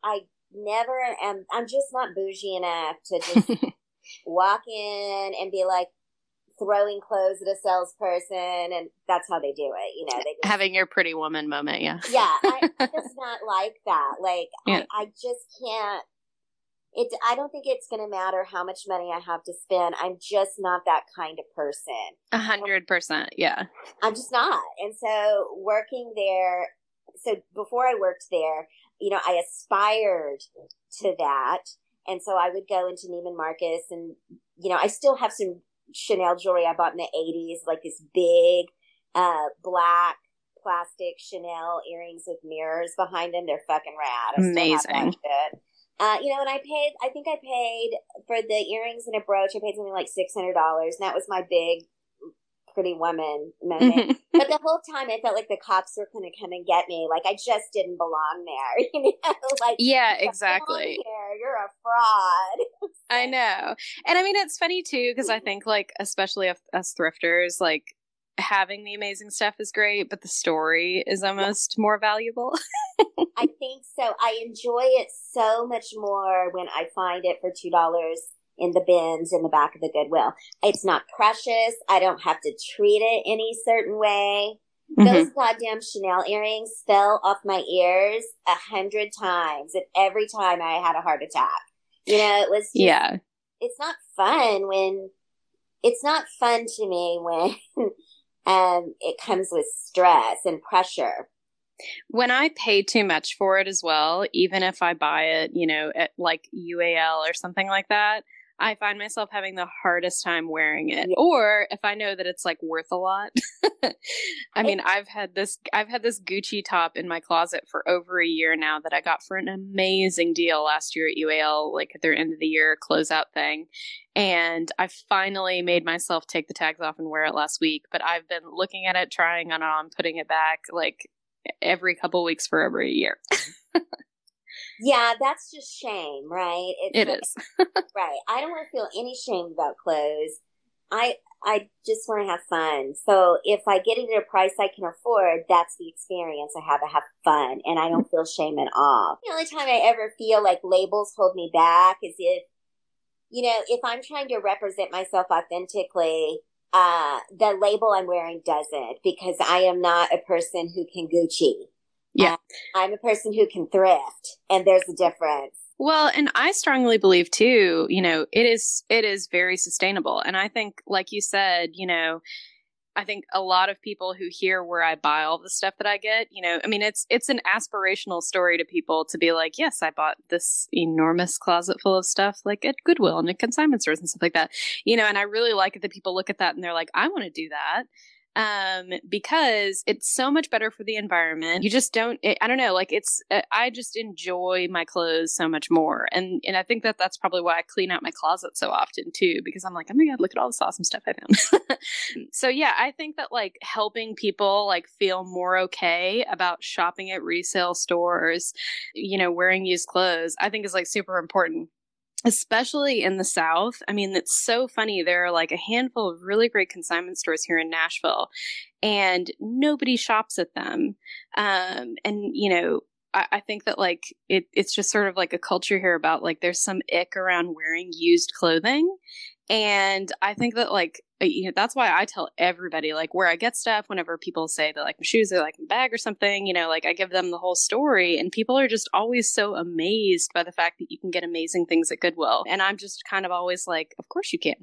Speaker 1: just not bougie enough to just walk in and be throwing clothes at a salesperson, and that's how they do it. They just,
Speaker 2: having your pretty woman moment. Yeah.
Speaker 1: Yeah. I'm just not like that. I just can't, I don't think it's going to matter how much money I have to spend. I'm just not that kind of person.
Speaker 2: 100%. Yeah.
Speaker 1: I'm just not. And so working there, before I worked there, I aspired to that. And so I would go into Neiman Marcus, and, I still have some Chanel jewelry I bought in the 80s, this big black plastic Chanel earrings with mirrors behind them. They're fucking rad.
Speaker 2: Amazing.
Speaker 1: And I think I paid for the earrings and a brooch, I paid something like $600, and that was my big pretty woman moment. But the whole time I felt like the cops were going to come and get me. I just didn't belong there.
Speaker 2: Yeah, exactly.
Speaker 1: You're a fraud.
Speaker 2: I know. And I mean, it's funny too, because I think especially us thrifters, having the amazing stuff is great, but the story is almost more valuable.
Speaker 1: I think so. I enjoy it so much more when I find it for $2 in the bins in the back of the Goodwill. It's not precious. I don't have to treat it any certain way. Those goddamn Chanel earrings fell off my ears 100 times, and every time I had a heart attack. It was just,
Speaker 2: yeah.
Speaker 1: It's not fun to me when it comes with stress and pressure.
Speaker 2: When I pay too much for it as well, even if I buy it, at UAL or something like that, I find myself having the hardest time wearing it. Yeah. Or if I know that it's worth a lot. I mean, I've had this Gucci top in my closet for over a year now that I got for an amazing deal last year at UAL, at their end of the year closeout thing. And I finally made myself take the tags off and wear it last week. But I've been looking at it, trying it on, putting it back every couple weeks for over a year.
Speaker 1: Yeah, that's just shame, right?
Speaker 2: It is.
Speaker 1: Right. I don't want to feel any shame about clothes. I just want to have fun. So if I get it at a price I can afford, that's the experience I have. I have fun, and I don't feel shame at all. The only time I ever feel like labels hold me back is if I'm trying to represent myself authentically, the label I'm wearing doesn't, because I am not a person who can Gucci.
Speaker 2: Yeah.
Speaker 1: I'm a person who can thrift, and there's a difference.
Speaker 2: Well, and I strongly believe too, it is very sustainable. And I think, like you said, I think a lot of people who hear where I buy all the stuff that I get, I mean, it's an aspirational story to people to be like, yes, I bought this enormous closet full of stuff at Goodwill and at consignment stores and stuff like that, and I really like it that people look at that and they're like, I want to do that. Because it's so much better for the environment. You just don't, I don't know, I just enjoy my clothes so much more. And I think that's probably why I clean out my closet so often too, because I'm like, oh my God, look at all this awesome stuff I found. So yeah, I think that helping people feel more okay about shopping at resale stores, wearing used clothes, I think is super important. especially in the South. I mean, it's so funny. There are like a handful of really great consignment stores here in Nashville, and nobody shops at them. And, you know, I think that like it's just sort of like a culture here about like there's some ick around wearing used clothing. And I think that like, you know, that's why I tell everybody like where I get stuff whenever people say that like my shoes are like my bag or something, you know, like I give them the whole story, and people are just always so amazed by the fact that you can get amazing things at Goodwill. And I'm just kind of always like, of course you can.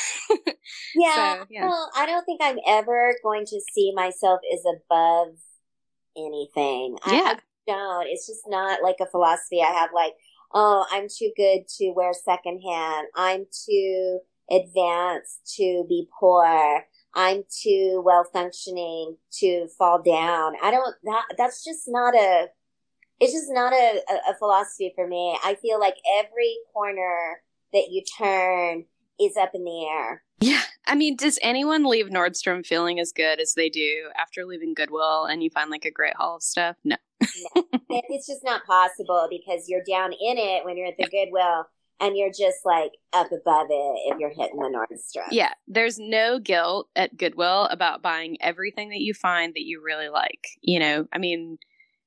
Speaker 1: Yeah,
Speaker 2: So, yeah.
Speaker 1: well, I don't think I'm ever going to see myself as above anything.
Speaker 2: Yeah.
Speaker 1: I don't. It's just not like a philosophy I have like, oh, I'm too good to wear secondhand. I'm too advanced to be poor. I'm too well functioning to fall down. I don't, that's just not a, it's just not a philosophy for me. I feel like every corner that you turn is up in the air.
Speaker 2: Yeah. I mean, does anyone leave Nordstrom feeling as good as they do after leaving Goodwill and you find like a great haul of stuff? No.
Speaker 1: No. It's just not possible because you're down in it when you're at the Goodwill and you're just like up above it if you're hitting the Nordstrom.
Speaker 2: Yeah. There's no guilt at Goodwill about buying everything that you find that you really like. You know, I mean,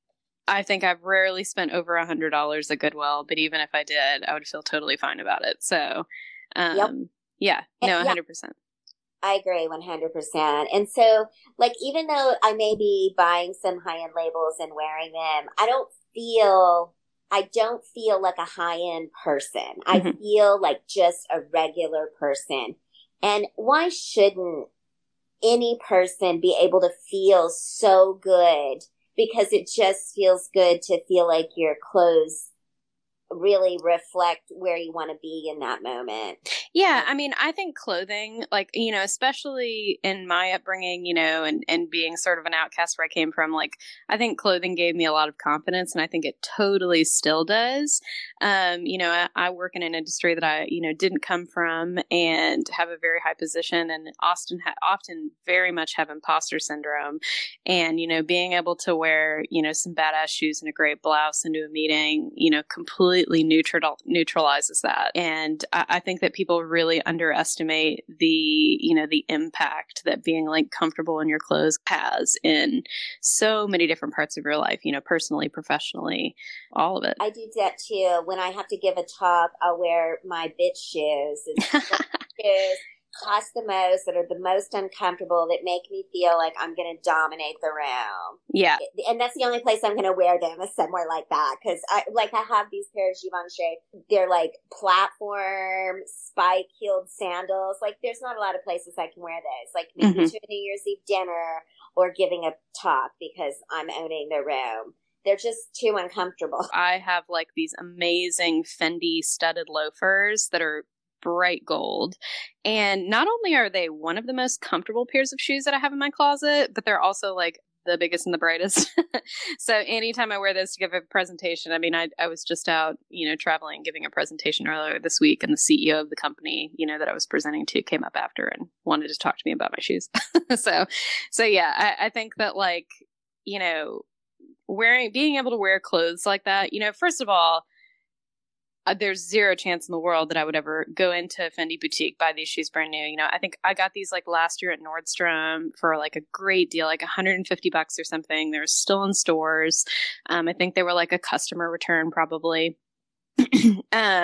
Speaker 2: I think I've rarely spent over $100 at Goodwill, but even if I did, I would feel totally fine about it. So,
Speaker 1: Yep.
Speaker 2: yeah, no, 100%.
Speaker 1: I agree 100%. And so, like, even though I may be buying some high-end labels and wearing them, I don't feel like a high-end person. I feel like just a regular person. And why shouldn't any person be able to feel so good? Because it just feels good to feel like your clothes really reflect where you want to be in that moment.
Speaker 2: Yeah, I mean, I think clothing, like, you know, especially in my upbringing, you know, and being sort of an outcast where I came from, like, I think clothing gave me a lot of confidence, and I think it totally still does. You know, I work in an industry that I, you know, didn't come from and have a very high position, and often very much have imposter syndrome. And, you know, being able to wear, you know, some badass shoes and a great blouse into a meeting, you know, completely neutralizes that. And I think that people really underestimate the, you know, the impact that being like comfortable in your clothes has in so many different parts of your life, you know, personally, professionally, all of it.
Speaker 1: I do that too. When I have to give a talk, I'll wear my bitch shoes. Shoes cost the most, that are the most uncomfortable, that make me feel like I'm going to dominate the room.
Speaker 2: Yeah.
Speaker 1: And that's the only place I'm going to wear them, is somewhere like that. Because I have these pair of Givenchy. They're like platform, spike-heeled sandals. Like, there's not a lot of places I can wear those. Like, maybe to a New Year's Eve dinner or giving a talk because I'm owning the room. They're just too uncomfortable.
Speaker 2: I have like these amazing Fendi studded loafers that are bright gold. And not only are they one of the most comfortable pairs of shoes that I have in my closet, but they're also like the biggest and the brightest. So anytime I wear those to give a presentation, I mean, I was just out, you know, traveling, giving a presentation earlier this week, and the CEO of the company, you know, that I was presenting to came up after and wanted to talk to me about my shoes. So yeah, I think that like, you know, being able to wear clothes like that, you know, first of all, there's zero chance in the world that I would ever go into a Fendi boutique, buy these shoes brand new. You know, I think I got these like last year at Nordstrom for like a great deal, like $150 or something. They're still in stores. I think they were like a customer return probably. You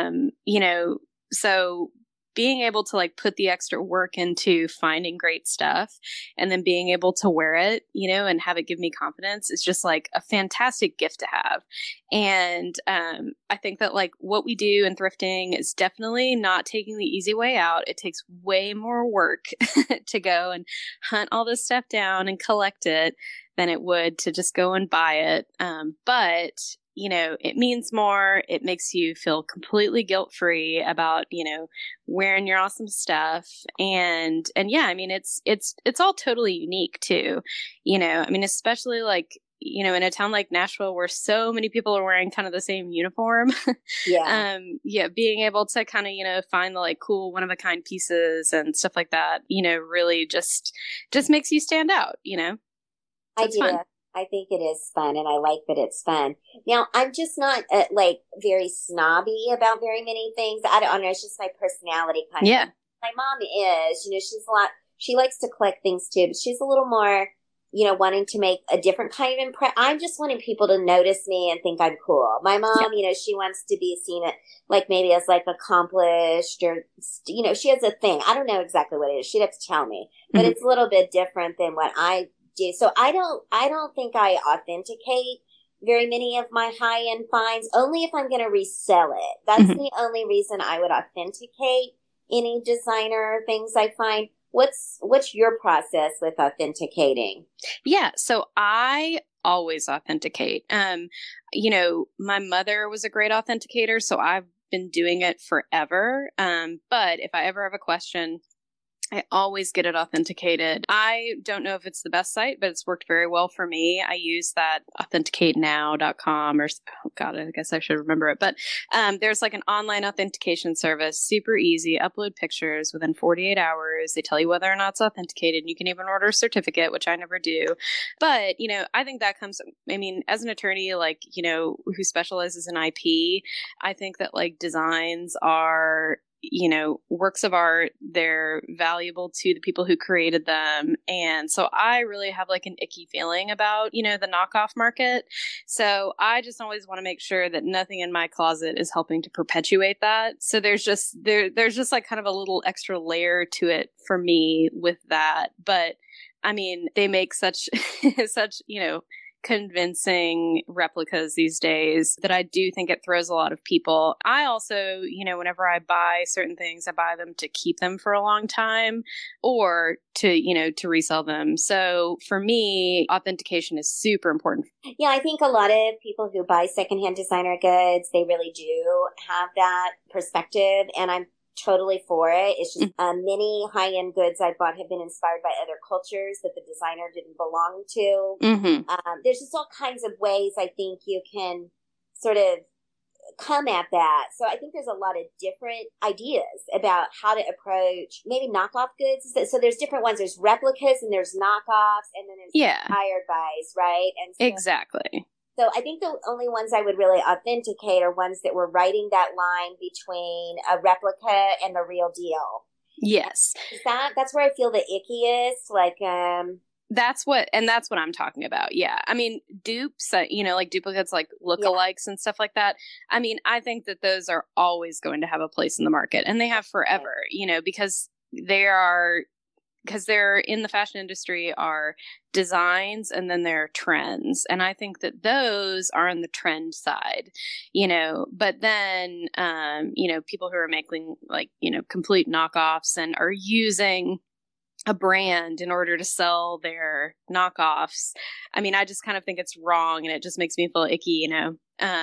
Speaker 2: know, so being able to like put the extra work into finding great stuff and then being able to wear it, you know, and have it give me confidence is just like a fantastic gift to have. And I think that like what we do in thrifting is definitely not taking the easy way out. It takes way more work to go and hunt all this stuff down and collect it than it would to just go and buy it. But you know, it means more. It makes you feel completely guilt-free about, you know, wearing your awesome stuff. And yeah, I mean, it's all totally unique too. You know, I mean, especially like, you know, in a town like Nashville where so many people are wearing kind of the same uniform.
Speaker 1: Yeah.
Speaker 2: Yeah, being able to kind of, you know, find the like cool one-of-a-kind pieces and stuff like that, you know, really just makes you stand out, you know? So
Speaker 1: I do.
Speaker 2: fun.
Speaker 1: I think it is fun, and I like that it's fun. Now, I'm just not like very snobby about very many things. I don't know. It's just my personality kind
Speaker 2: Yeah.
Speaker 1: of. My mom is, she's a lot. She likes to collect things too, but she's a little more, wanting to make a different kind of impression. I'm just wanting people to notice me and think I'm cool. My mom, she wants to be seen like maybe as like accomplished or, she has a thing. I don't know exactly what it is. She'd have to tell me, but it's a little bit different than what I do. So I don't think I authenticate very many of my high-end finds, only if I'm going to resell it. That's the only reason I would authenticate any designer things I find. What's your process with authenticating?
Speaker 2: Yeah, so I always authenticate. My mother was a great authenticator, so I've been doing it forever. But if I ever have a question, I always get it authenticated. I don't know if it's the best site, but it's worked very well for me. I use that authenticatenow.com or, oh God, I guess I should remember it. But there's like an online authentication service, super easy, upload pictures within 48 hours. They tell you whether or not it's authenticated. And you can even order a certificate, which I never do. But, I think that comes, as an attorney, who specializes in IP, I think that like designs are works of art, they're valuable to the people who created them. And so I really have like an icky feeling about, the knockoff market. So I just always want to make sure that nothing in my closet is helping to perpetuate that. So there's just like kind of a little extra layer to it for me with that. But they make such, convincing replicas these days that I do think it throws a lot of people. I also, whenever I buy certain things, I buy them to keep them for a long time or to resell them. So for me, authentication is super important.
Speaker 1: Yeah, I think a lot of people who buy secondhand designer goods, they really do have that perspective. And I'm totally for it. It's just many high-end goods I've bought have been inspired by other cultures that the designer didn't belong to. There's just all kinds of ways I think you can sort of come at that. So I think there's a lot of different ideas about how to approach maybe knockoff goods. So there's different ones. There's replicas and there's knockoffs and then there's inspired buys, right? And so,
Speaker 2: exactly.
Speaker 1: So I think the only ones I would really authenticate are ones that were writing that line between a replica and the real deal.
Speaker 2: Yes.
Speaker 1: That's where I feel the ickiest. Like,
Speaker 2: that's what I'm talking about. Yeah. Dupes, like duplicates, like lookalikes and stuff like that. I think that those are always going to have a place in the market, and they have forever, because they're in the fashion industry are designs and then there are trends. And I think that those are on the trend side, but then, people who are making like, complete knockoffs and are using a brand in order to sell their knockoffs. I just kind of think it's wrong, and it just makes me feel icky,
Speaker 1: No,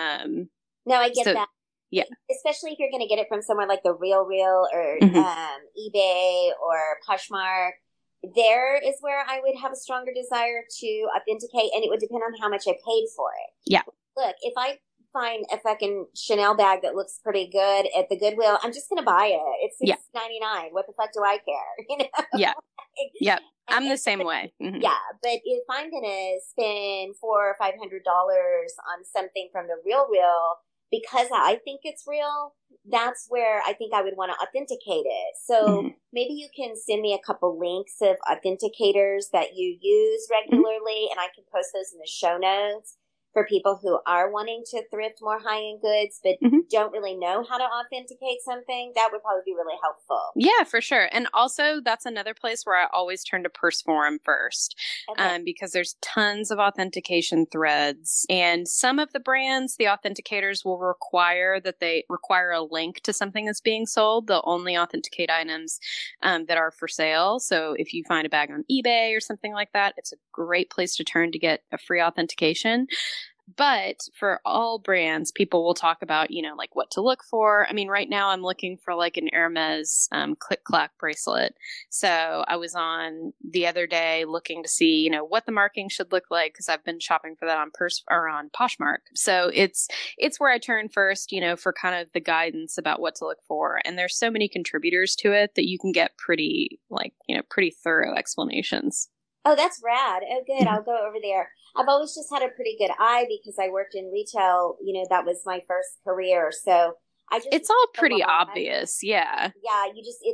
Speaker 1: I get that.
Speaker 2: Yeah.
Speaker 1: Especially if you're going to get it from somewhere like The Real or eBay or Poshmark. There is where I would have a stronger desire to authenticate, and it would depend on how much I paid for it.
Speaker 2: Yeah.
Speaker 1: Look, if I find a fucking Chanel bag that looks pretty good at the Goodwill, I'm just going to buy it. It's $6.99. What the fuck do I care?
Speaker 2: Yeah. Yeah. I'm the same way. Mm-hmm.
Speaker 1: Yeah. But if I'm going to spend $400 or $500 on something from The Real, because I think it's real, that's where I think I would want to authenticate it. So maybe you can send me a couple links of authenticators that you use regularly, and I can post those in the show notes for people who are wanting to thrift more high-end goods but don't really know how to authenticate something. That would probably be really helpful.
Speaker 2: Yeah, for sure. And also, that's another place where I always turn to Perseforum first, because there's tons of authentication threads. And some of the brands, the authenticators will require that they require a link to something that's being sold. They'll only authenticate items that are for sale. So if you find a bag on eBay or something like that, it's a great place to turn to get a free authentication. But for all brands, people will talk about, like what to look for. Right now I'm looking for like an Hermes click-clack bracelet. So I was on the other day looking to see, what the marking should look like, because I've been shopping for that on on Poshmark. So it's where I turn first, for kind of the guidance about what to look for. And there's so many contributors to it that you can get pretty thorough explanations.
Speaker 1: Oh, that's rad. Oh, good. I'll go over there. I've always just had a pretty good eye because I worked in retail. That was my first career. So I just
Speaker 2: It's all
Speaker 1: a
Speaker 2: pretty
Speaker 1: lot.
Speaker 2: obvious. Yeah.
Speaker 1: Yeah,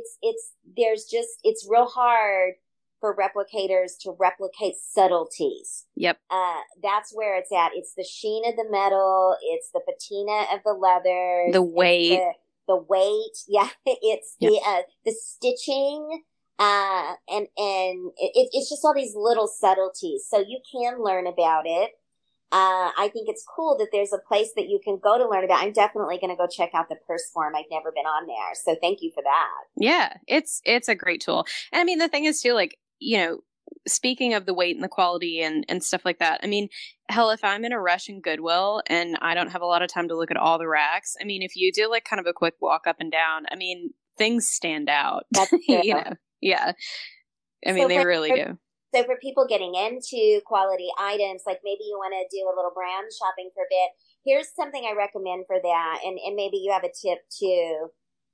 Speaker 1: it's real hard for replicators to replicate subtleties.
Speaker 2: Yep.
Speaker 1: That's where it's at. It's the sheen of the metal. It's the patina of the leathers.
Speaker 2: The weight.
Speaker 1: The weight. Yeah, it's
Speaker 2: Yep.
Speaker 1: the stitching. It's just all these little subtleties. So you can learn about it. I think it's cool that there's a place that you can go to learn about. I'm definitely going to go check out the purse form. I've never been on there. So thank you for that.
Speaker 2: Yeah, it's a great tool. And I mean, the thing is too, like, speaking of the weight and the quality and stuff like that, I mean, hell, if I'm in a rush in Goodwill and I don't have a lot of time to look at all the racks, I mean, if you do like kind of a quick walk up and down, I mean, things stand out.
Speaker 1: That's true.
Speaker 2: Yeah. I mean, they really do.
Speaker 1: So for people getting into quality items, like maybe you want to do a little brand shopping for a bit, here's something I recommend for that. And maybe you have a tip too.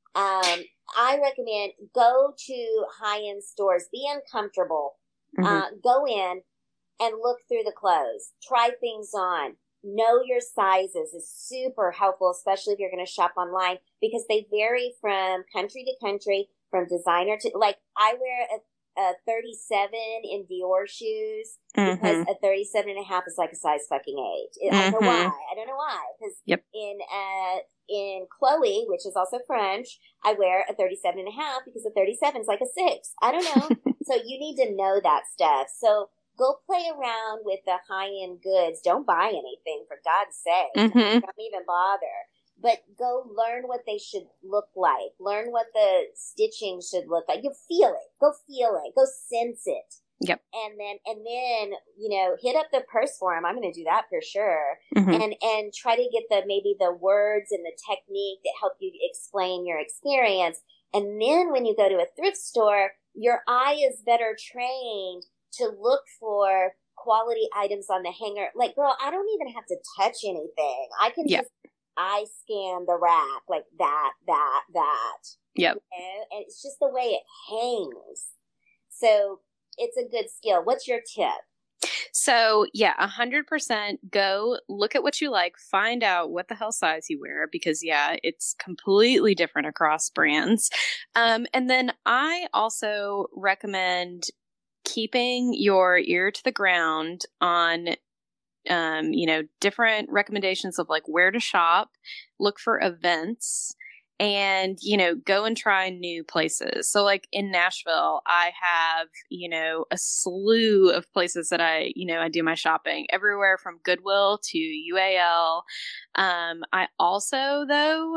Speaker 1: I recommend go to high-end stores, be uncomfortable, go in and look through the clothes, try things on, know your sizes is super helpful, especially if you're going to shop online because they vary from country to country, from designer to, like, I wear a 37 in Dior shoes because a 37 and a half is like a size fucking 8. I don't know why. Because in Chloe, which is also French, I wear a 37 and a half because a 37 is like a 6. I don't know. So you need to know that stuff. So go play around with the high-end goods. Don't buy anything, for God's sake. Don't even bother. But go learn what they should look like. Learn what the stitching should look like. You feel it. Go feel it. Go sense it.
Speaker 2: Yep.
Speaker 1: And then hit up the purse forum. I'm going to do that for sure. And try to get maybe the words and the technique that help you explain your experience. And then when you go to a thrift store, your eye is better trained to look for quality items on the hanger. Like, girl, I don't even have to touch anything. I can just I scan the rack like that.
Speaker 2: Yep.
Speaker 1: And it's just the way it hangs. So it's a good skill. What's your tip?
Speaker 2: So yeah, 100% go look at what you like, find out what the hell size you wear, because it's completely different across brands. And then I also recommend keeping your ear to the ground on different recommendations of like where to shop, look for events, and, go and try new places. So like in Nashville, I have, a slew of places that I do my shopping, everywhere from Goodwill to UAL. I also, though,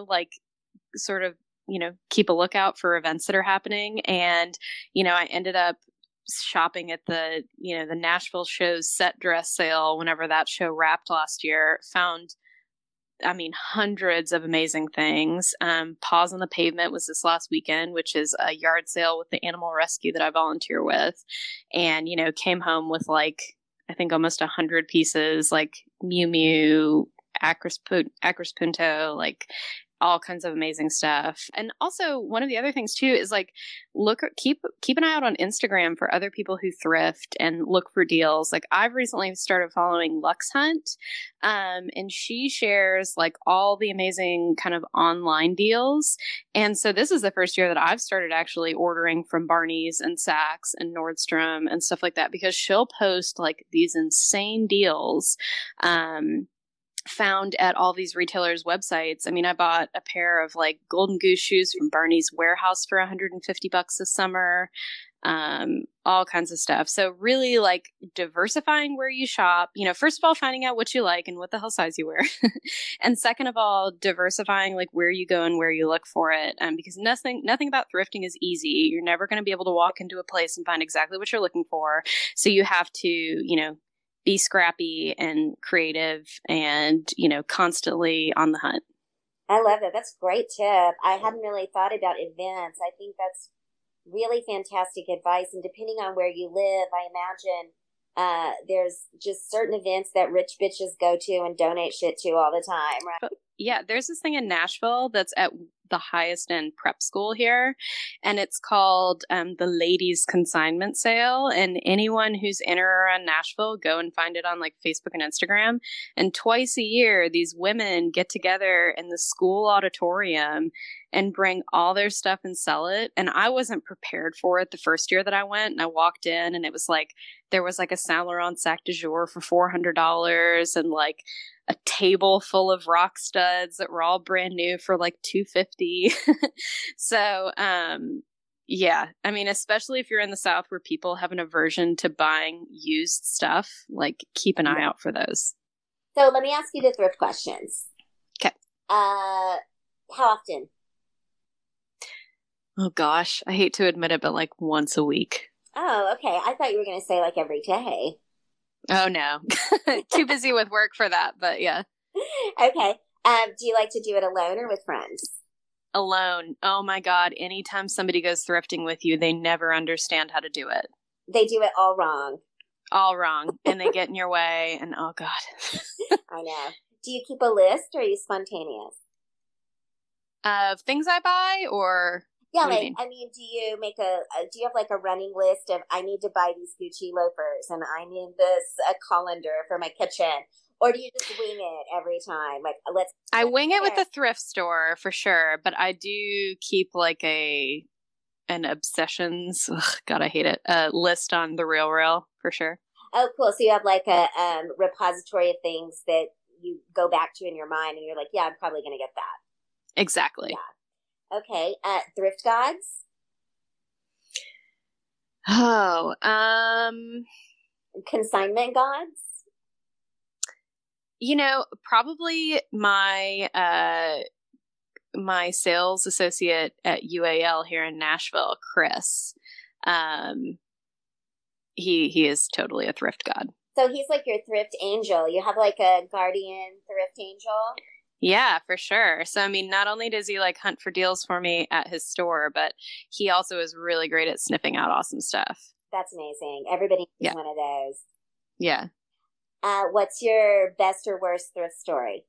Speaker 2: sort of, keep a lookout for events that are happening. And, I ended up shopping at the Nashville show's set dress sale whenever that show wrapped last year. Found, hundreds of amazing things. Paws on the Pavement was this last weekend, which is a yard sale with the animal rescue that I volunteer with. And, came home with like, I think almost 100 pieces, like Miu Miu, Acris Punto, like all kinds of amazing stuff. And also one of the other things too is like keep an eye out on Instagram for other people who thrift and look for deals. Like I've recently started following Lux Hunt, and she shares like all the amazing kind of online deals. And so this is the first year that I've started actually ordering from Barney's and Saks and Nordstrom and stuff like that, because she'll post like these insane deals found at all these retailers' websites. I mean, I bought a pair of like Golden Goose shoes from Barney's Warehouse for $150 this summer. All kinds of stuff. So really like diversifying where you shop, first of all, finding out what you like and what the hell size you wear. And second of all, diversifying like where you go and where you look for it. Because nothing about thrifting is easy. You're never going to be able to walk into a place and find exactly what you're looking for. So you have to, be scrappy and creative and, constantly on the hunt.
Speaker 1: I love that. That's a great tip. I hadn't really thought about events. I think that's really fantastic advice. And depending on where you live, I imagine there's just certain events that rich bitches go to and donate shit to all the time, right?
Speaker 2: Yeah, there's this thing in Nashville that's at the highest end prep school here, and it's called the Ladies Consignment Sale. And anyone who's in or around Nashville, go and find it on like Facebook and Instagram. And twice a year, these women get together in the school auditorium and bring all their stuff and sell it. And I wasn't prepared for it the first year that I went, and I walked in and it was like, there was like a Saint Laurent sac de jour for $400 and like a table full of rock studs that were all brand new for like $250. So, yeah, I mean, especially if you're in the South where people have an aversion to buying used stuff, like keep an eye out for those.
Speaker 1: So let me ask you the thrift questions.
Speaker 2: Okay.
Speaker 1: How often?
Speaker 2: Oh gosh, I hate to admit it, but like once a week.
Speaker 1: Oh, okay. I thought you were going to say like every day.
Speaker 2: Oh no, too busy with work for that, but yeah.
Speaker 1: Okay. Do you like to do it alone or with friends?
Speaker 2: Alone. Oh my God. Anytime somebody goes thrifting with you, they never understand how to do it.
Speaker 1: They do it all wrong.
Speaker 2: All wrong. And they get in your way and oh God.
Speaker 1: I know. Do you keep a list or are you spontaneous?
Speaker 2: Of things I buy or...
Speaker 1: Yeah, like, I mean, do you do you have like a running list of, I need to buy these Gucci loafers and I need a colander for my kitchen? Or do you just wing it every time? Like,
Speaker 2: I wing it with a thrift store for sure, but I do keep like an obsessions, God, I hate it, list on the RealReal for sure.
Speaker 1: Oh, cool. So you have like a repository of things that you go back to in your mind and you're like, yeah, I'm probably going to get that.
Speaker 2: Exactly.
Speaker 1: Yeah. Okay, thrift gods?
Speaker 2: Oh,
Speaker 1: consignment gods?
Speaker 2: You know, probably my my sales associate at UAL here in Nashville, Chris. He is totally a thrift god.
Speaker 1: So he's like your thrift angel. You have like a guardian thrift angel?
Speaker 2: Yeah, for sure. So, I mean, not only does he like hunt for deals for me at his store, but he also is really great at sniffing out awesome stuff.
Speaker 1: That's amazing. Everybody needs one of those.
Speaker 2: Yeah.
Speaker 1: What's your best or worst thrift story?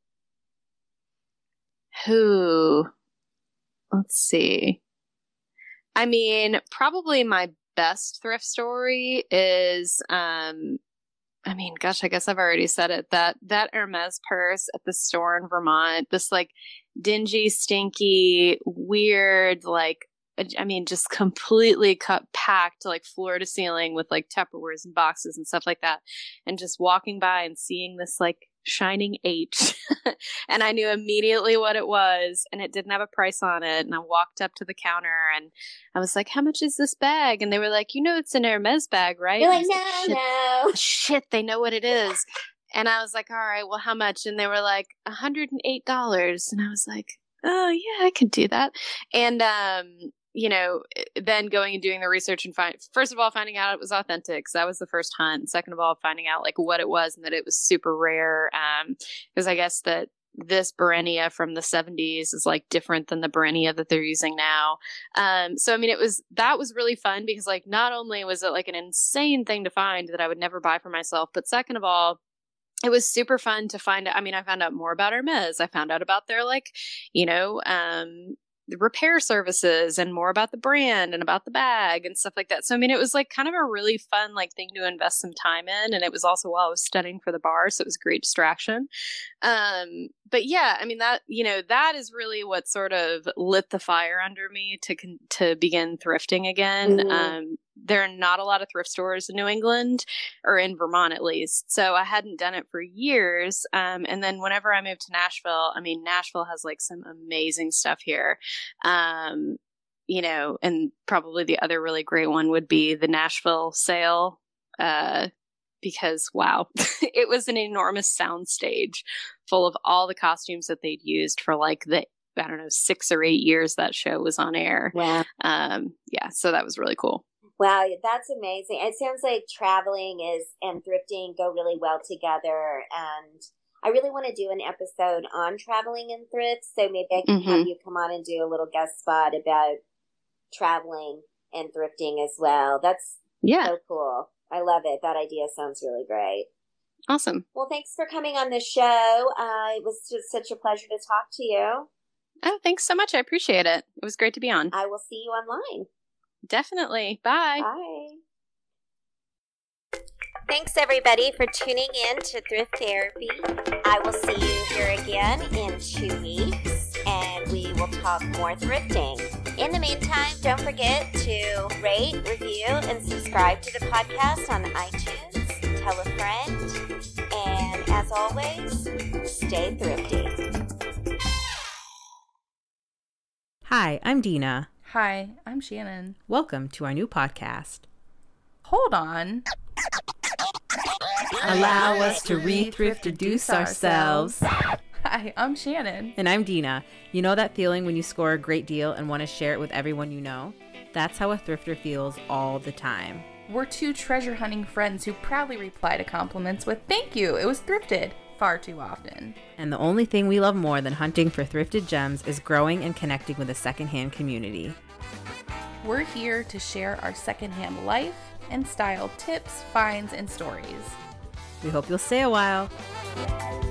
Speaker 2: Let's see. I mean, probably my best thrift story is, I mean, gosh, I guess I've already said it. That Hermes purse at the store in Vermont, this like dingy, stinky, weird, like, I mean, just completely packed like floor to ceiling with like Tupperwares and boxes and stuff like that. And just walking by and seeing this like shining H and I knew immediately what it was and it didn't have a price on it. And I walked up to the counter and I was like, how much is this bag? And they were like, it's an Hermes bag, right?
Speaker 1: You're like, no.
Speaker 2: Shit, they know what it is. And I was like, all right, well, how much? And they were like, $108. And I was like, oh yeah, I could do that. And, then going and doing the research and first of all, finding out it was authentic. So that was the first hunt. Second of all, finding out like what it was and that it was super rare. Because I guess that this Byrrhenia from the 70s is like different than the Byrrhenia that they're using now. So, I mean, that was really fun because like, not only was it like an insane thing to find that I would never buy for myself, but second of all, it was super fun to find out. I mean, I found out more about Hermes. I found out about their like, the repair services and more about the brand and about the bag and stuff like that. So, I mean, it was like kind of a really fun like thing to invest some time in. And it was also while I was studying for the bar. So it was a great distraction. But yeah, I mean, that is really what sort of lit the fire under me to begin thrifting again. Mm-hmm. There are not a lot of thrift stores in New England or in Vermont, at least. So I hadn't done it for years. And then whenever I moved to Nashville, I mean, Nashville has like some amazing stuff here. And probably the other really great one would be the Nashville sale. Because wow, it was an enormous soundstage full of all the costumes that they'd used for like the, 6 or 8 years that show was on air.
Speaker 1: Wow.
Speaker 2: So that was really cool.
Speaker 1: Wow, that's amazing. It sounds like traveling and thrifting go really well together. And I really want to do an episode on traveling and thrift. So maybe I can have you come on and do a little guest spot about traveling and thrifting as well. That's so cool. I love it. That idea sounds really great.
Speaker 2: Awesome.
Speaker 1: Well, thanks for coming on the show. It was just such a pleasure to talk to you.
Speaker 2: Oh, thanks so much. I appreciate it. It was great to be on.
Speaker 1: I will see you online.
Speaker 2: Definitely. Bye.
Speaker 1: Bye. Thanks, everybody, for tuning in to Thrift Therapy. I will see you here again in 2 weeks, and we will talk more thrifting. In the meantime, don't forget to rate, review, and subscribe to the podcast on iTunes. Tell a friend. And as always, stay thrifty.
Speaker 3: Hi, I'm Dina.
Speaker 4: Hi, I'm Shannon.
Speaker 3: Welcome to our new podcast.
Speaker 4: Hold on.
Speaker 3: Allow us to re-thrift-deduce ourselves.
Speaker 4: Hi, I'm Shannon.
Speaker 3: And I'm Dina. You know that feeling when you score a great deal and want to share it with everyone you know? That's how a thrifter feels all the time.
Speaker 4: We're two treasure-hunting friends who proudly reply to compliments with "thank you, it was thrifted," far too often.
Speaker 3: And the only thing we love more than hunting for thrifted gems is growing and connecting with a secondhand community.
Speaker 4: We're here to share our secondhand life and style tips, finds, and stories.
Speaker 3: We hope you'll stay a while.